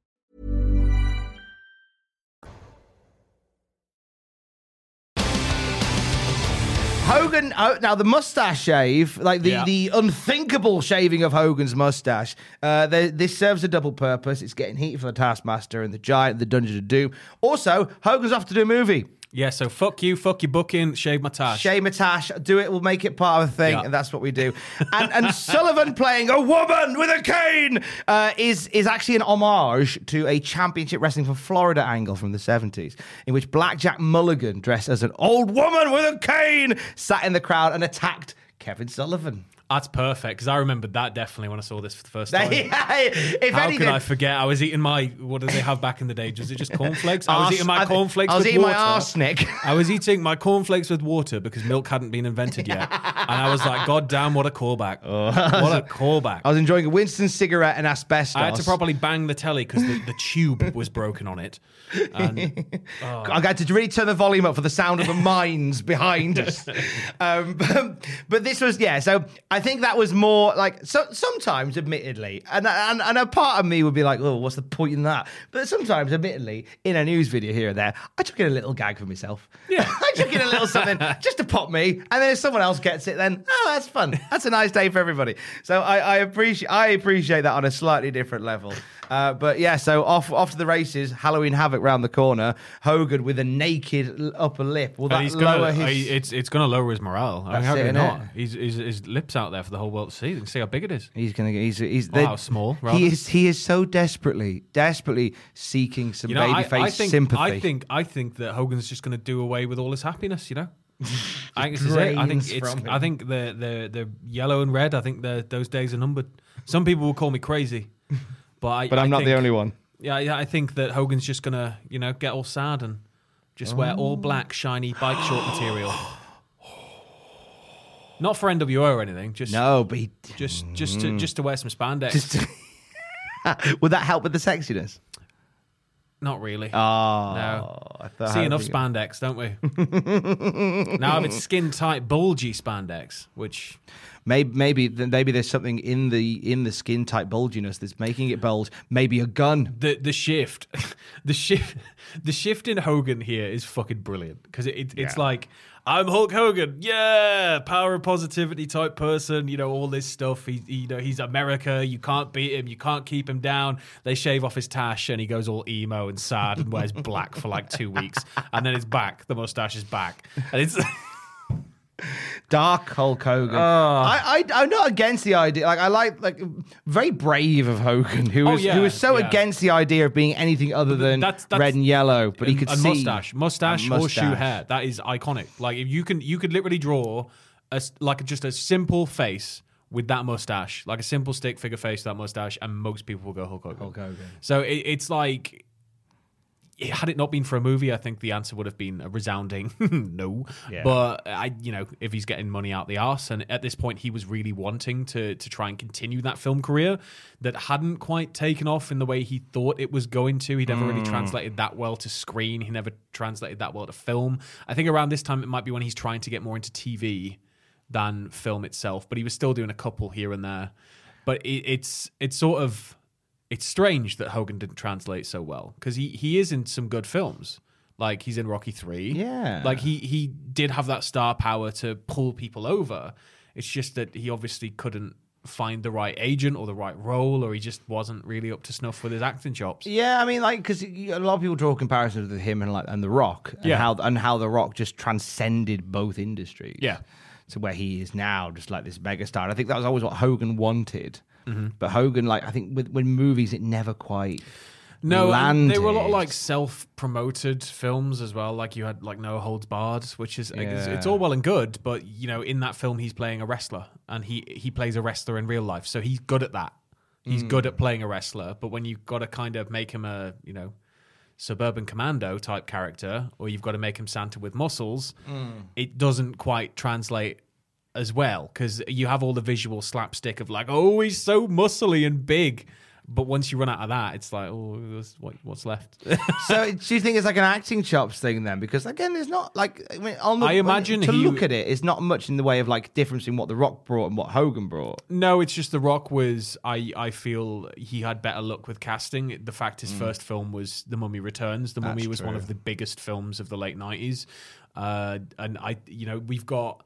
Hogan, oh, now the mustache shave, like the, Yeah. the unthinkable shaving of Hogan's mustache, uh, they, this serves a double purpose. It's getting heat for the Taskmaster and the Giant, the Dungeon of Doom. Also, Hogan's off to do a movie. Yeah, so fuck you, fuck your booking, shave my tash. Shave my tash, do it, we'll make it part of a thing, Yeah. and that's what we do. And, and Sullivan playing a woman with a cane uh, is, is actually an homage to a championship wrestling from Florida angle from the seventies, in which Blackjack Mulligan, dressed as an old woman with a cane, sat in the crowd and attacked Kevin Sullivan. That's perfect, because I remembered that definitely when I saw this for the first time. if How anything, could I forget? I was eating my, what did they have back in the day? Was it just cornflakes? I was Arse- eating my I- cornflakes I was with eating water. my arsenic. I was eating my cornflakes with water because milk hadn't been invented yet. And I was like, God damn, what a callback. What a callback. I was enjoying a Winston cigarette and asbestos. I had to properly bang the telly because the, the tube was broken on it. And, oh. I had to really turn the volume up for the sound of the mines behind us. Um, but, but this was, yeah, so I think that was more like, so, sometimes, admittedly, and, and, and a part of me would be like, oh, what's the point in that? But sometimes, admittedly, in a news video here and there, I chuck in a little gag for myself. Yeah. I chuck in a little something just to pop me, and then if someone else gets it, then, oh, that's fun. That's a nice day for everybody. So I, I appreciate I appreciate that on a slightly different level. Uh, but yeah, so off off to the races, Halloween Havoc round the corner, Hogan with a naked l- upper lip. Will And that he's gonna, lower his... I- it's it's going to lower his morale. I mean, That's how it, could it innit? not? He's, his, his lips out there for the whole world to see. They can see how big it is. He's gonna. He's. He's. Or how small, rather. He is. He is so desperately, desperately seeking some You know, I, babyface I think, sympathy. I think I think that Hogan's just going to do away with all his happiness. You know, I think this is it. I think drains it's. from him. I think the the the yellow and red. I think the those days are numbered. Some people will call me crazy, but I, But I'm I not think, the only one. Yeah, yeah. I think that Hogan's just going to you know get all sad and just wear all black shiny bike short material. Not for N W O or anything. Just No, but he, just just to just to wear some spandex. just. Would that help with the sexiness? Not really. Oh, No. I thought See how enough big- spandex, don't we? Now if it's skin tight, bulgy spandex, which Maybe, maybe, then maybe there's something in the in the skin type bulginess that's making it bulge. Maybe a gun. the the shift, the shift, the shift in Hogan here is fucking brilliant because it, it, it's Yeah. like I'm Hulk Hogan, yeah, power of positivity type person, you know, all this stuff. He, he, you know, he's America. You can't beat him. You can't keep him down. They shave off his tash and he goes all emo and sad and wears black for like two weeks, and then it's back. The mustache is back, and it's. Dark Hulk Hogan. Oh. I, I, I'm not against the idea. Like I like, like very brave of Hogan, who Oh, was yeah, who was so yeah. against the idea of being anything other than That's- that's- red and yellow. But he and- could and see mustache, mustache, and horseshoe mustache. hair. That is iconic. Like if you can, you could literally draw a s- like just a simple face with that mustache, like a simple stick figure face with that mustache, and most people will go Hulk Hogan. Hulk Hogan. So it, it's like. it, had it not been for a movie, I think the answer would have been a resounding no. Yeah. But I, you know, if he's getting money out the arse, and at this point he was really wanting to to try and continue that film career that hadn't quite taken off in the way he thought it was going to. He never mm. really translated that well to screen. He never translated that well to film. I think around this time it might be when he's trying to get more into T V than film itself, but he was still doing a couple here and there. But it, it's it's sort of. It's strange that Hogan didn't translate so well because he, he is in some good films. Like he's in Rocky three. Yeah. Like he, he did have that star power to pull people over. It's just that he obviously couldn't find the right agent or the right role, or he just wasn't really up to snuff with his acting chops. Yeah, I mean, like, because a lot of people draw comparisons with him and like and The Rock, and yeah. how and how The Rock just transcended both industries. Yeah. To where he is now, just like this megastar. And I think that was always what Hogan wanted. Mm-hmm. But Hogan, like, I think with, with movies, it never quite no, landed. They were a lot of like self-promoted films as well. Like you had like No Holds Barred, which is like, it's, Yeah. it's all well and good, but you know, in that film, he's playing a wrestler, and he he plays a wrestler in real life, so he's good at that. He's mm. good at playing a wrestler. But when you've got to kind of make him a you know suburban commando type character, or you've got to make him Santa with muscles, mm. it doesn't quite translate as well, because you have all the visual slapstick of like, oh, he's so muscly and big, but once you run out of that, it's like, oh, what, what's left? So do you think it's like an acting chops thing then? Because again, there's not like I, mean, on the, I imagine when, to he, look at it, it's not much in the way of like difference in what The Rock brought and what Hogan brought. No, it's just The Rock was. I I feel he had better luck with casting. The fact his mm. first film was The Mummy Returns. The That's Mummy was true. one of the biggest films of the late nineties, uh, and I you know we've got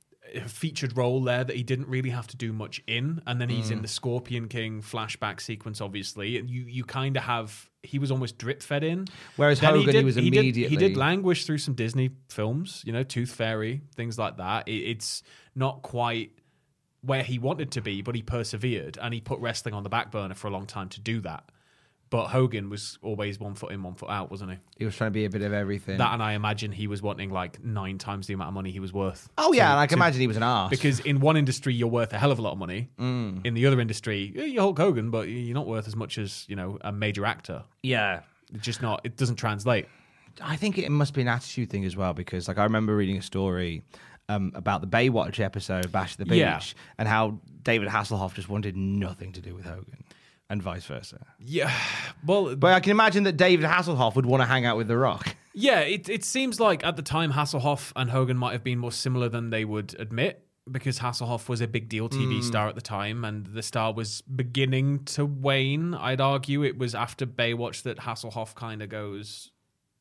a featured role there that he didn't really have to do much in, and then he's mm. in the Scorpion King flashback sequence, obviously, and you you kind of have he was almost drip fed in, whereas then Hogan he, did, he was he immediately did, he did languish through some Disney films, you know, Tooth Fairy, things like that. It, it's not quite where he wanted to be, but he persevered, and he put wrestling on the back burner for a long time to do that. But Hogan was always one foot in, one foot out, wasn't he? He was trying to be a bit of everything. That, and I imagine he was wanting like nine times the amount of money he was worth. Oh, yeah, to, and I can to, imagine he was an arse. Because in one industry, you're worth a hell of a lot of money. Mm. In the other industry, you're Hulk Hogan, but you're not worth as much as, you know, a major actor. Yeah. It's just not, it doesn't translate. I think it must be an attitude thing as well, because like I remember reading a story um, about the Baywatch episode, Bash at the Beach, Yeah. and how David Hasselhoff just wanted nothing to do with Hogan. And vice versa. Yeah, well, but I can imagine that David Hasselhoff would want to hang out with The Rock. Yeah, it it seems like at the time Hasselhoff and Hogan might have been more similar than they would admit, because Hasselhoff was a big deal T V mm. star at the time, and the star was beginning to wane. I'd argue it was after Baywatch that Hasselhoff kind of goes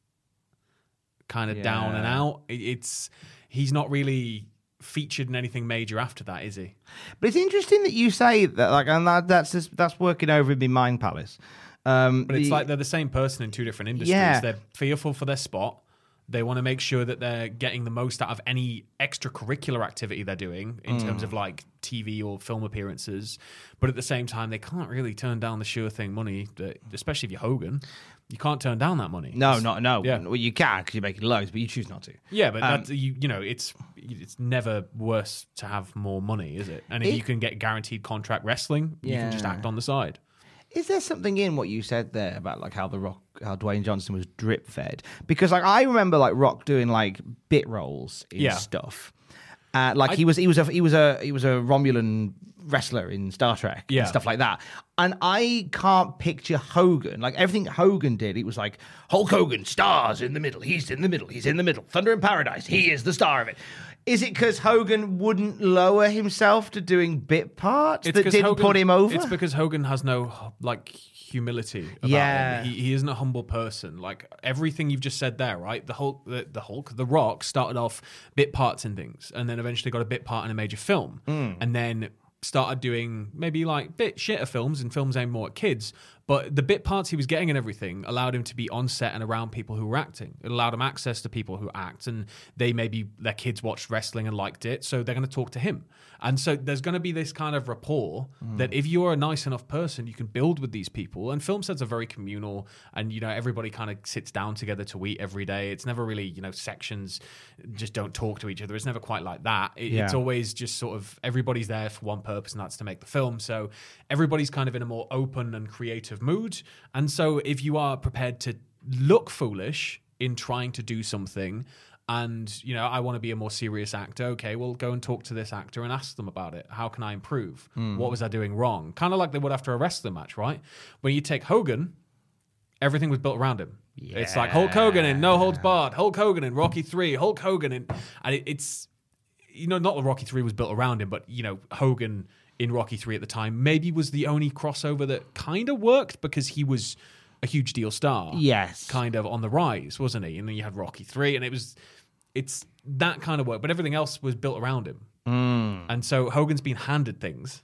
kind of yeah. down and out. It, it's he's not really featured in anything major after that, is he? But it's interesting that you say that, like, and that, that's just, that's working over in my Mind Palace. Um, but it's the, like they're the same person in two different industries. Yeah. They're fearful for their spot. They want to make sure that they're getting the most out of any extracurricular activity they're doing in mm. terms of like T V or film appearances. But at the same time, they can't really turn down the sure thing money, that, especially if you're Hogan. You can't turn down that money. No, not no. Yeah. Well, you can because you're making loads, but you choose not to. Yeah, but um, that, you you know, it's it's never worse to have more money, is it? And if it, you can get guaranteed contract wrestling, yeah. you can just act on the side. Is there something in what you said there about like how the Rock, how Dwayne Johnson was drip fed? Because like I remember like Rock doing like bit roles in yeah. stuff. Uh, like I, he was he was a he was a he was a Romulan wrestler in Star Trek yeah. and stuff like that. And I can't picture Hogan. Like everything Hogan did, it was like Hulk Hogan, stars in the middle. He's in the middle. He's in the middle. Thunder in Paradise. He is the star of it. Is it because Hogan wouldn't lower himself to doing bit parts it's that didn't Hogan, put him over? It's because Hogan has no like humility about yeah. him. He, he isn't a humble person. Like everything you've just said there, right? The Hulk, the, the Hulk, The Rock started off bit parts in things, and then eventually got a bit part in a major film, mm. and then started doing maybe like bit shitter films and films aimed more at kids. But the bit parts he was getting and everything allowed him to be on set and around people who were acting. It allowed him access to people who act, and they maybe their kids watched wrestling and liked it, so they're going to talk to him. And so there's going to be this kind of rapport mm. that if you're a nice enough person, you can build with these people. And film sets are very communal, and you know everybody kind of sits down together to eat every day. It's never really, you know, sections just don't talk to each other. It's never quite like that. It, yeah. It's always just sort of everybody's there for one purpose, and that's to make the film. So everybody's kind of in a more open and creative mood. And so if you are prepared to look foolish in trying to do something. And, you know, I want to be a more serious actor. Okay, well, go and talk to this actor and ask them about it. How can I improve? Mm. What was I doing wrong? Kind of like they would after a wrestling match, right? When you take Hogan, everything was built around him. Yeah. It's like Hulk Hogan in No Holds Barred, Hulk Hogan in Rocky three, Hulk Hogan in... And it, it's, you know, not that Rocky three was built around him, but, you know, Hogan in Rocky three at the time maybe was the only crossover that kind of worked because he was a huge deal star. Yes. Kind of on the rise, wasn't he? And then you had Rocky three, and it was... It's that kind of work, but everything else was built around him. Mm. And so Hogan's been handed things.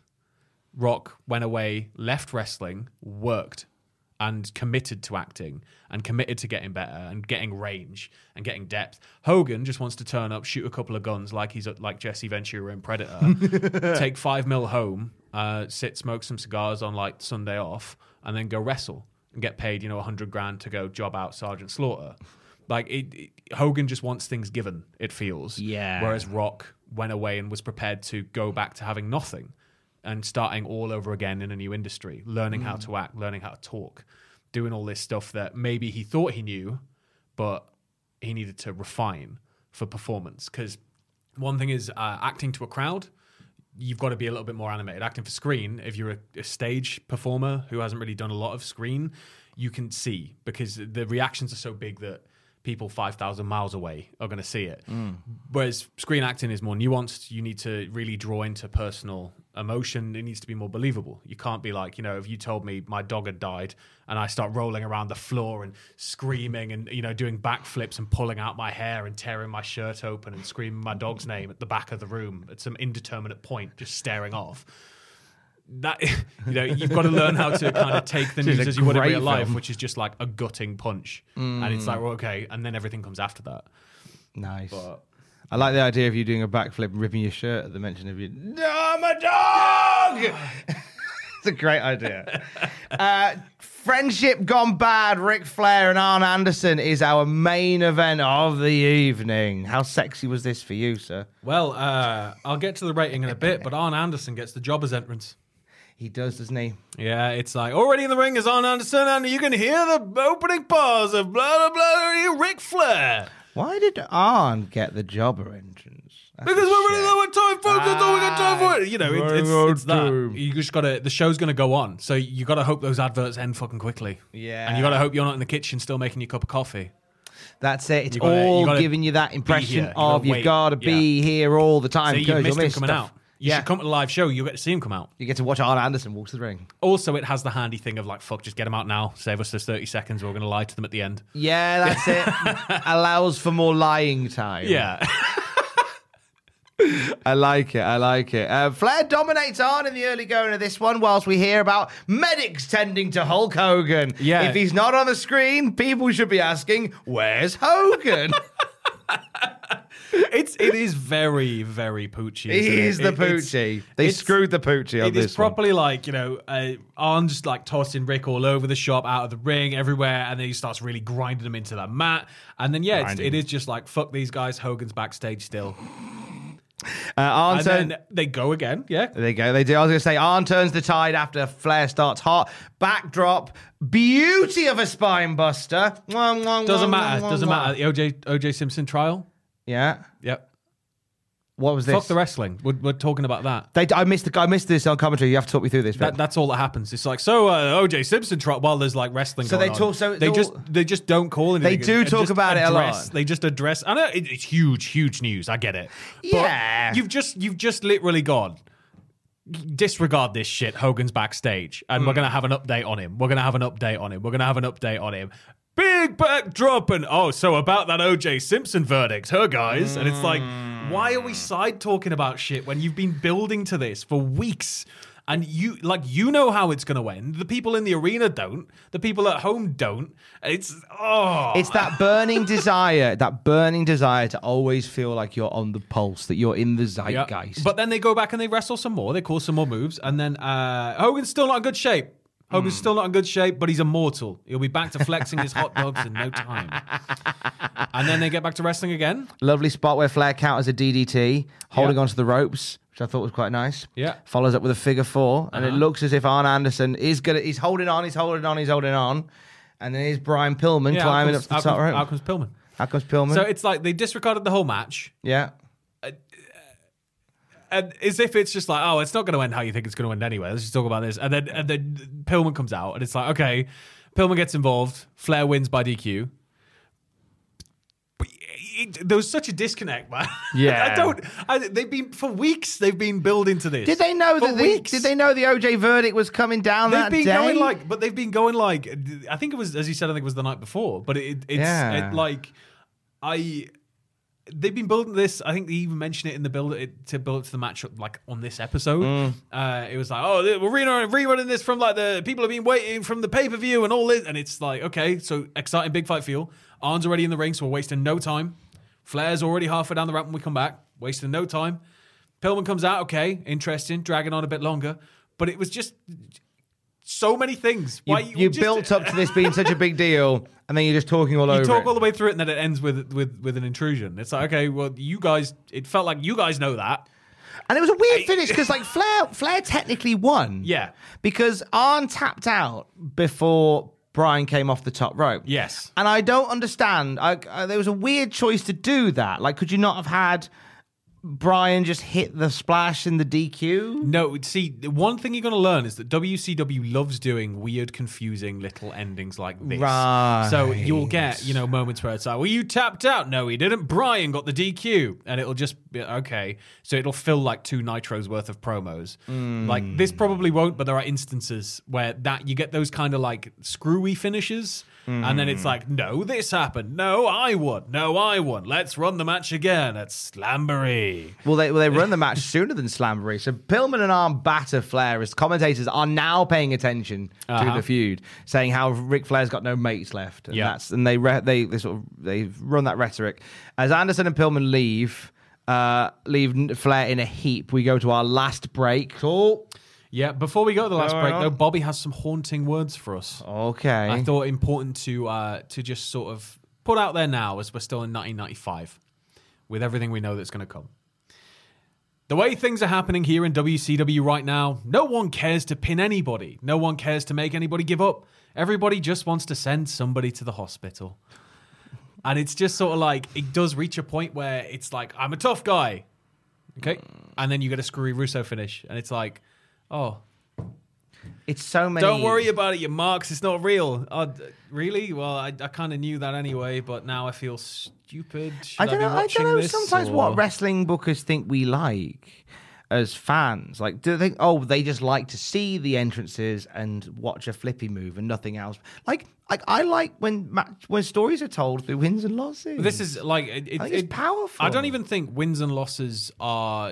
Rock went away, left wrestling, worked, and committed to acting, and committed to getting better, and getting range, and getting depth. Hogan just wants to turn up, shoot a couple of guns like he's like Jesse Ventura in Predator, take five mil home, uh, sit, smoke some cigars on like Sunday off, and then go wrestle and get paid, you know, a hundred grand to go job out Sergeant Slaughter. Like, it, it, Hogan just wants things given, it feels. Yeah. Whereas Rock went away and was prepared to go back to having nothing and starting all over again in a new industry, learning mm. how to act, learning how to talk, doing all this stuff that maybe he thought he knew, but he needed to refine for performance. Because one thing is uh, acting to a crowd, you've got to be a little bit more animated. Acting for screen, if you're a, a stage performer who hasn't really done a lot of screen, you can see because the reactions are so big that people five thousand miles away are going to see it. Mm. Whereas screen acting is more nuanced. You need to really draw into personal emotion. It needs to be more believable. You can't be like, you know, if you told me my dog had died and I start rolling around the floor and screaming and, you know, doing backflips and pulling out my hair and tearing my shirt open and screaming my dog's name at the back of the room at some indeterminate point, just staring off. That, you know, you've got to learn how to kind of take the news as you would in real life, which is just like a gutting punch. Mm. And it's like, well, okay, and then everything comes after that. Nice. But, I like the idea of you doing a backflip and ripping your shirt at the mention of you. No, my dog! It's a great idea. uh, Friendship Gone Bad, Ric Flair and Arn Anderson is our main event of the evening. How sexy was this for you, sir? Well, uh, I'll get to the rating in a bit, but Arn Anderson gets the jobber's entrance. He does, doesn't he? Yeah, it's like, already in the ring is Arn Anderson, and you can hear the opening pause of blah, blah, blah, Ric Flair. Why did Arn get the jobber entrance? That's because we're really low on time, folks. That's all we got time for it. You know, it, it's, it's that. You just gotta, the show's going to go on, so you got to hope those adverts end fucking quickly. Yeah. And you got to hope you're not in the kitchen still making your cup of coffee. That's it. It's you gotta, all you giving you that impression you of you've got to be yeah. here all the time. So you missed him coming stuff. out. You yeah. should come to the live show. You'll get to see him come out. You get to watch Arn Anderson walk to the ring. Also, it has the handy thing of like, fuck, just get him out now. Save us this thirty seconds. We're going to lie to them at the end. Yeah, that's it. Allows for more lying time. Yeah. I like it. I like it. Uh, Flair dominates Arn in the early going of this one, whilst we hear about medics tending to Hulk Hogan. Yeah. If he's not on the screen, people should be asking, where's Hogan? It's it is very very Poochie. He is it? the it, Poochie. They screwed the Poochie on it this. It is properly one. Like, you know, uh, Arn just like tossing Rick all over the shop, out of the ring, everywhere, and then he starts really grinding him into that mat. And then yeah, it's, it is just like, fuck these guys. Hogan's backstage still. Uh, Arn and turn- then they go again, yeah. There they go. They do. I was going to say, Arn turns the tide after Flair starts hot. Backdrop, beauty of a spine buster. Doesn't matter. Doesn't matter. The O J O J Simpson trial. Yeah. Yep. What was this? Fuck the wrestling. We're, we're talking about that. They, I missed the. I missed this on commentary. You have to talk me through this. That, that's all that happens. It's like, so uh, O J Simpson trial. While there's like wrestling. So going they talk. On, So they all, just they just don't call anything. They do and, talk and about address, it a lot. They just address. I know it, it's huge, huge news. I get it. But yeah. You've just you've just literally gone. Disregard this shit. Hogan's backstage, and mm. we're gonna have an update on him. We're gonna have an update on him. We're gonna have an update on him. Big backdrop, and oh, so about that O J Simpson verdict, huh, guys? Mm. And it's like, why are we side talking about shit when you've been building to this for weeks? And you, like, you know how it's going to end. The people in the arena don't. The people at home don't. It's, oh. It's that burning desire, that burning desire to always feel like you're on the pulse, that you're in the zeitgeist. Yep. But then they go back and they wrestle some more. They call some more moves. And then uh, Hogan's still not in good shape. Hogan's mm. still not in good shape, but he's immortal. He'll be back to flexing his hot dogs in no time. And then they get back to wrestling again. Lovely spot where Flair counters a D D T, holding yep. onto the ropes, which I thought was quite nice. Yeah. Follows up with a figure four, and uh-huh. it looks as if Arn Anderson is gonna. He's holding on. He's holding on. He's holding on. And then here's Brian Pillman Yeah, climbing comes, up to the out top comes, rope. Out comes Pillman. Out comes Pillman. So it's like they disregarded the whole match. Yeah. And as if it's just like, oh, it's not going to end how you think it's going to end anyway. Let's just talk about this. And then and then Pillman comes out, and it's like, okay, Pillman gets involved. Flair wins by D Q. But it, it, there was such a disconnect, man. Yeah. I don't. I, they've been for weeks. They've been building to this. Did they know for that? The, weeks. did they know the O J verdict was coming down They've that been day? going like, but they've been going like. I think it was, as you said, I think it was the night before. But it, it's Yeah. it, like, I. They've been building this. I think they even mentioned it in the build it, to build up to the match, like on this episode. Mm. Uh, it was like, oh, we're rerunning, rerunning this from like the people have been waiting from the pay per view and all this, and it's like, okay, so exciting big fight feel. Arn's already in the ring, so we're wasting no time. Flair's already halfway down the ramp when we come back, wasting no time. Pillman comes out, okay, interesting, dragging on a bit longer, but it was just so many things. You, Why you, you just, built up to this being such a big deal, and then you're just talking all you over talk it. all the way through it, and then it ends with with with an intrusion. It's like, okay, well, you guys, it felt like you guys know that. And it was a weird finish because, like, Flair, Flair technically won. Yeah, because Arn tapped out before Brian came off the top rope. Yes, and I don't understand. I, I, there was a weird choice to do that. Like, could you not have had Brian just hit the splash in the D Q? No, see, one thing you're going to learn is that W C W loves doing weird, confusing little endings like this. Right. So you'll get, you know, moments where it's like, well, you tapped out. No, he didn't. Brian got the D Q. And it'll just be, okay. So it'll fill like two Nitros worth of promos. Mm. Like, this probably won't, but there are instances where that you get those kind of like screwy finishes. Mm. And then it's like, no, this happened. No, I won. No, I won. Let's run the match again at Slamboree. Well, they well, they run the match sooner than Slamboree. So Pillman and Arn batter Flair as commentators are now paying attention uh-huh. to the feud, saying how Ric Flair's got no mates left. And yeah. that's and they re- they they sort of they run that rhetoric. As Anderson and Pillman leave, uh, leave Flair in a heap. We go to our last break. Oh. Yeah, before we go to the last Go break, on. though, Bobby has some haunting words for us. Okay. I thought important to uh, to just sort of put out there now as we're still in nineteen ninety-five with everything we know that's going to come. The way things are happening here in W C W right now, no one cares to pin anybody. No one cares to make anybody give up. Everybody just wants to send somebody to the hospital. And it's just sort of like, it does reach a point where it's like, I'm a tough guy. Okay? And then you get a screwy Russo finish. And it's like, oh, it's so many. Don't worry about it, you marks. It's not real. Oh, d- really? Well, I, I kind of knew that anyway, but now I feel stupid. Should I don't I be know. I watching don't know. this, Sometimes or... what wrestling bookers think we like as fans, like, do they think, oh, they just like to see the entrances and watch a flippy move and nothing else? Like, like I like when match, when stories are told through wins and losses. This is like it, it, I think it's it, powerful. I don't even think wins and losses are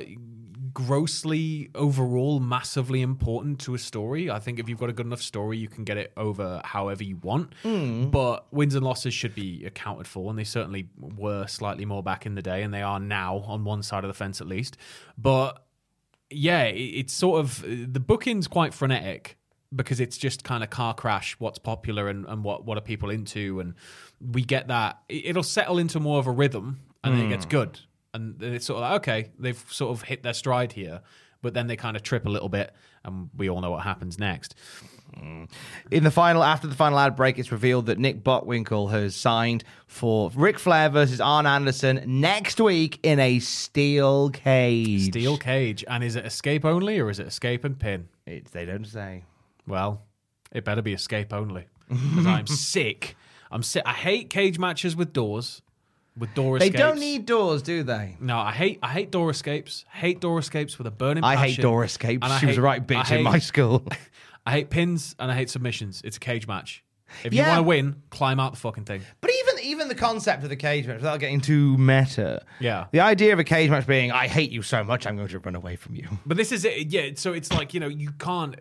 grossly overall massively important to a story. I think if you've got a good enough story, you can get it over however you want. Mm. But wins and losses should be accounted for, and they certainly were slightly more back in the day, and they are now on one side of the fence at least. But yeah, it, it's sort of the booking's quite frenetic because it's just kind of car crash, what's popular and, and what, what are people into, and we get that. It, it'll settle into more of a rhythm, and mm. then it gets good. And then it's sort of like, okay, they've sort of hit their stride here, but then they kind of trip a little bit, and we all know what happens next. In the final, after the final ad break, it's revealed that Nick Bockwinkel has signed for Ric Flair versus Arn Anderson next week in a steel cage. Steel cage. And is it escape only, or is it escape and pin? It's, they don't say. Well, it better be escape only, because I'm sick. I'm sick. I hate cage matches with doors. With door they escapes. don't need doors, do they? No, I hate I hate door escapes. Hate door escapes with a burning I passion. hate door escapes. And She I was hate- a right bitch I hate- in my school. I hate pins and I hate submissions. It's a cage match. If Yeah. you want to win, climb out the fucking thing. But even even the concept of the cage match, without getting too meta, Yeah. the idea of a cage match being, I hate you so much, I'm going to run away from you. But this is it. Yeah, so it's like, you know, you can't...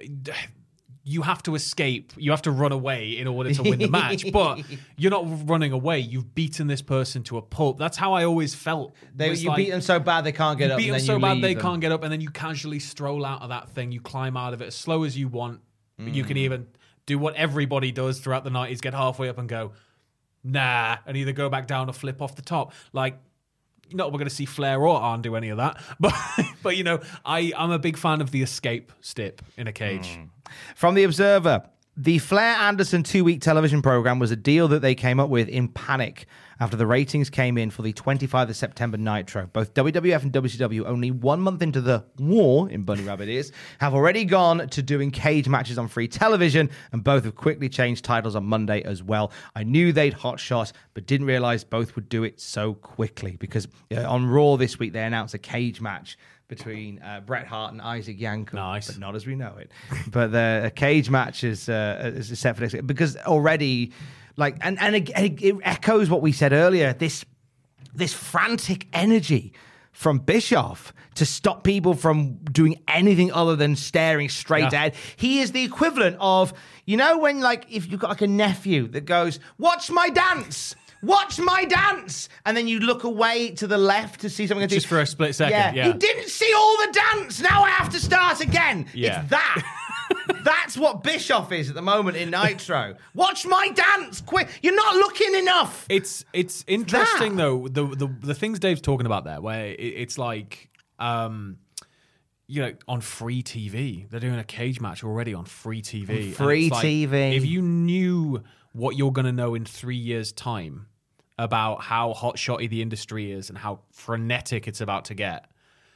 You have to escape. You have to run away in order to win the match. But you're not running away. You've beaten this person to a pulp. That's how I always felt. They, Was you like, beat them so bad they can't get you up. beat and them then so you bad leave they them. can't get up, and then you casually stroll out of that thing. You climb out of it as slow as you want. Mm. You can even do what everybody does throughout the night is get halfway up and go, nah, and either go back down or flip off the top. Like, not we're going to see Flair or Arn do any of that, but but you know, I I'm a big fan of the escape stip in a cage. Mm. From the Observer, The Flair Anderson two-week television program was a deal that they came up with in panic after the ratings came in for the twenty-fifth of September Nitro. Both W W F and W C W, only one month into the war, in Bunny Rabbit ears, have already gone to doing cage matches on free television, and both have quickly changed titles on Monday as well. I knew they'd hot shot, but didn't realize both would do it so quickly, because uh, on Raw this week, they announced a cage match between uh, Bret Hart and Isaac Yankem. Nice. But not as we know it. But the cage match is, uh, is set for next week. Because already, like, and, and it, it echoes what we said earlier, this, this frantic energy from Bischoff to stop people from doing anything other than staring straight Yeah. ahead. He is the equivalent of, you know, when, like, if you've got, like, a nephew that goes, watch my dance! Watch my dance! And then you look away to the left to see something. Just for a split second, Yeah. yeah. He didn't see all the dance! Now I have to start again! Yeah. It's that! That's what Bischoff is at the moment in Nitro. Watch my dance! Quick! You're not looking enough! It's it's interesting that. though, the, the the things Dave's talking about there, where it, it's like, um, you know, on free T V, they're doing a cage match already on free T V. On And free it's like, T V. If you knew what you're going to know in three years' time about how hot shotty the industry is and how frenetic it's about to get,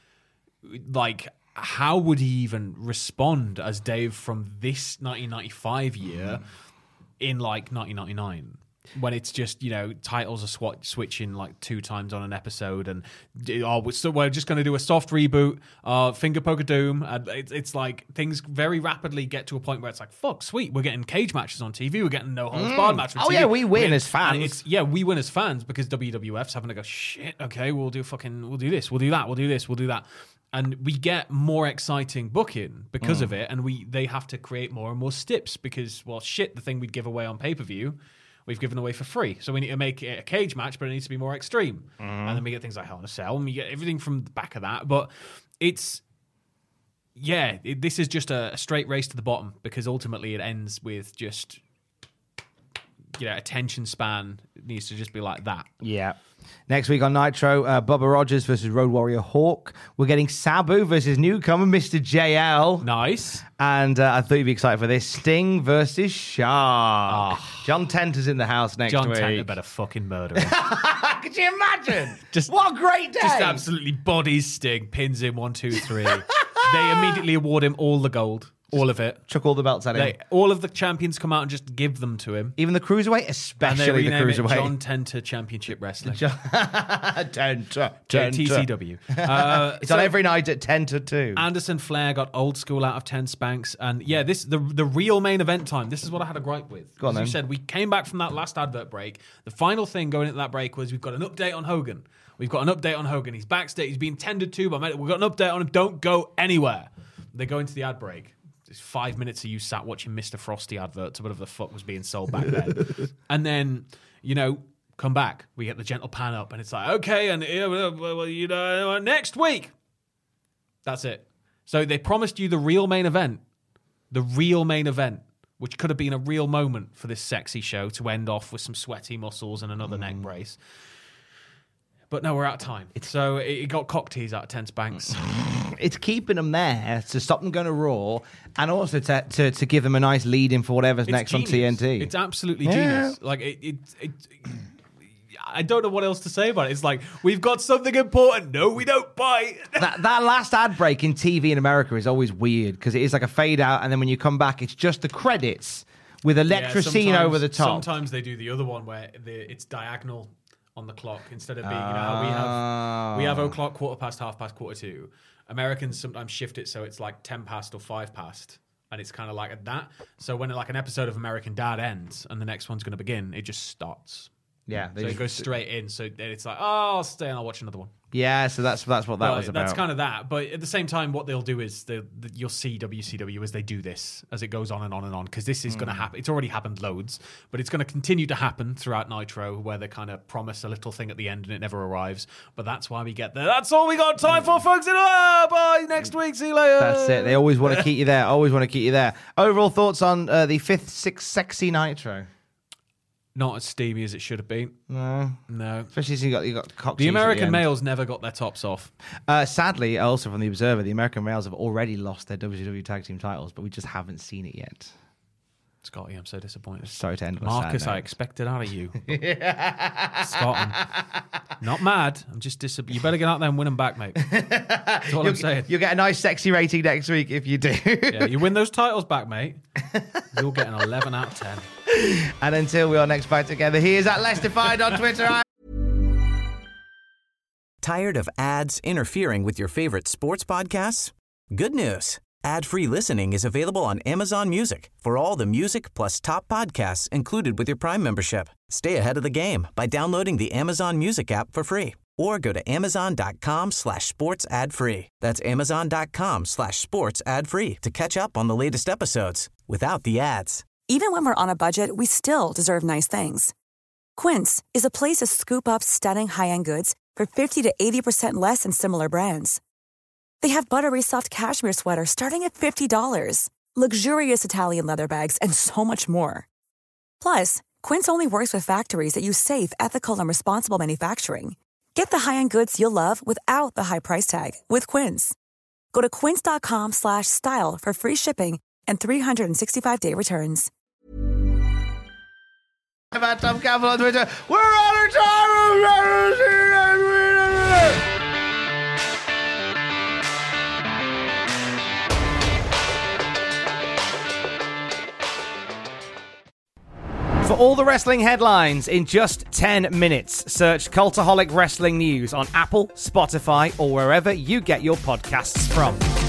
like, how would he even respond as Dave from this nineteen ninety-five year in like nineteen ninety-nine? When it's just, you know, titles are sw- switching like two times on an episode, and oh, we're, so we're just going to do a soft reboot, uh, finger poke of doom. And it's, it's like things very rapidly get to a point where it's like, fuck, sweet, we're getting cage matches on T V, we're getting no holds barred matches. Oh, yeah, we win as fans. And it's, yeah, we win as fans because W W F's having to go, shit, okay, we'll do fucking, we'll do this, we'll do that, we'll do this, we'll do that. And we get more exciting booking because Mm. of it, and we they have to create more and more stips because, well, shit, the thing we'd give away on pay-per-view, we've given away for free. So we need to make it a cage match, but it needs to be more extreme. Mm. And then we get things like Hell in a Cell, and we get everything from the back of that. But it's, yeah, it, this is just a, a straight race to the bottom because ultimately it ends with just, you know, attention span needs to just be like that. Yeah. Next week on Nitro, uh, Bubba Rogers versus Road Warrior Hawk. We're getting Sabu versus newcomer Mister J L. Nice. And uh, I thought you'd be excited for this. Sting versus Shark. Oh. John Tenter's in the house next John week. Tenter better fucking murder him. Could you imagine? Just what a great day. Just absolutely bodies Sting, pins him one, two, three. They immediately award him all the gold. All of it. Chuck all the belts at him. They, all of the champions come out and just give them to him. Even the Cruiserweight? Especially and they the rename Cruiserweight. it John Tenter Championship Wrestling. Tenter. T C W. Uh, it's so on every night at ten to two. Anderson Flair got old school out of ten spanks. And yeah, this the the real main event time. This is what I had a gripe with. Go on, As then. you said, we came back from that last advert break. The final thing going into that break was we've got an update on Hogan. We've got an update on Hogan. He's backstage. He's being tended to. But we've got an update on him. Don't go anywhere. They go into the ad break. It's five minutes of you sat watching Mister Frosty adverts or whatever the fuck was being sold back then. And then, you know, come back. We get the gentle pan up and it's like, okay, and uh, well, you know, next week. That's it. So they promised you the real main event, the real main event, which could have been a real moment for this sexy show to end off with some sweaty muscles and another mm. neck brace. But no, we're out of time. It's, so it, it got cock tease out of ten spanks. It's keeping them there to stop them going to Raw and also to to, to give them a nice lead in for whatever's It's next genius. on T N T. It's absolutely Yeah. genius. Like it, it, it, I don't know what else to say about it. It's like, we've got something important. No, we don't. Bye. that that last ad break in T V in America is always weird because it is like a fade out, and then when you come back, it's just the credits with Electra Yeah, scene sometimes- over the top. Sometimes they do the other one where the, it's diagonal on the clock instead of being, you know, how we have we have o'clock, quarter past, half past, quarter to. Americans sometimes shift it so it's like ten past or five past, and it's kind of like that. So when like an episode of American Dad ends and the next one's going to begin, it just starts. Yeah, they so just- it goes straight in. So then it's like, oh, I'll stay and I'll watch another one. Yeah, so that's that's what that But was about. That's kind of that. But at the same time, what they'll do is they'll, you'll see W C W as they do this, as it goes on and on and on, because this is Mm. going to happen. It's already happened loads, but it's going to continue to happen throughout Nitro, where they kind of promise a little thing at the end and it never arrives. But that's why we get there. That's all we got time for, folks. Oh, bye. Next week. See you later. That's it. They always want to keep you there. Always want to keep you there. Overall thoughts on uh, the fifth, sixth, sexy Nitro? Not as steamy as it should have been. No, no. Especially since you got you got cock The tease at American end. males never got their tops off. Uh, sadly, also from the Observer, the American males have already lost their W C W tag team titles, but we just haven't seen it yet. Scotty, I'm so disappointed. Sorry to end on a Marcus, sad I note. expected out of you. Scotland. Not mad. I'm just disappointed. You better get out there and win them back, mate. That's all you'll, I'm saying. You'll get a nice sexy rating next week if you do. Yeah, you win those titles back, mate. You'll get an eleven out of ten. And until we are next back together, he is at Lestified on Twitter. Tired of ads interfering with your favorite sports podcasts? Good news. Ad-free listening is available on Amazon Music for all the music plus top podcasts included with your Prime membership. Stay ahead of the game by downloading the Amazon Music app for free or go to amazon.com slash sports ad free. That's amazon.com slash sports ad free to catch up on the latest episodes without the ads. Even when we're on a budget, we still deserve nice things. Quince is a place to scoop up stunning high-end goods for fifty to eighty percent less than similar brands. They have buttery soft cashmere sweaters starting at fifty dollars, luxurious Italian leather bags, and so much more. Plus, Quince only works with factories that use safe, ethical, and responsible manufacturing. Get the high-end goods you'll love without the high price tag with Quince. Go to quince.com slash style for free shipping and three sixty-five day returns. I'm at Tom Campbell on Twitter. We're out of time! For all the wrestling headlines in just ten minutes, search Cultaholic Wrestling News on Apple, Spotify, or wherever you get your podcasts from.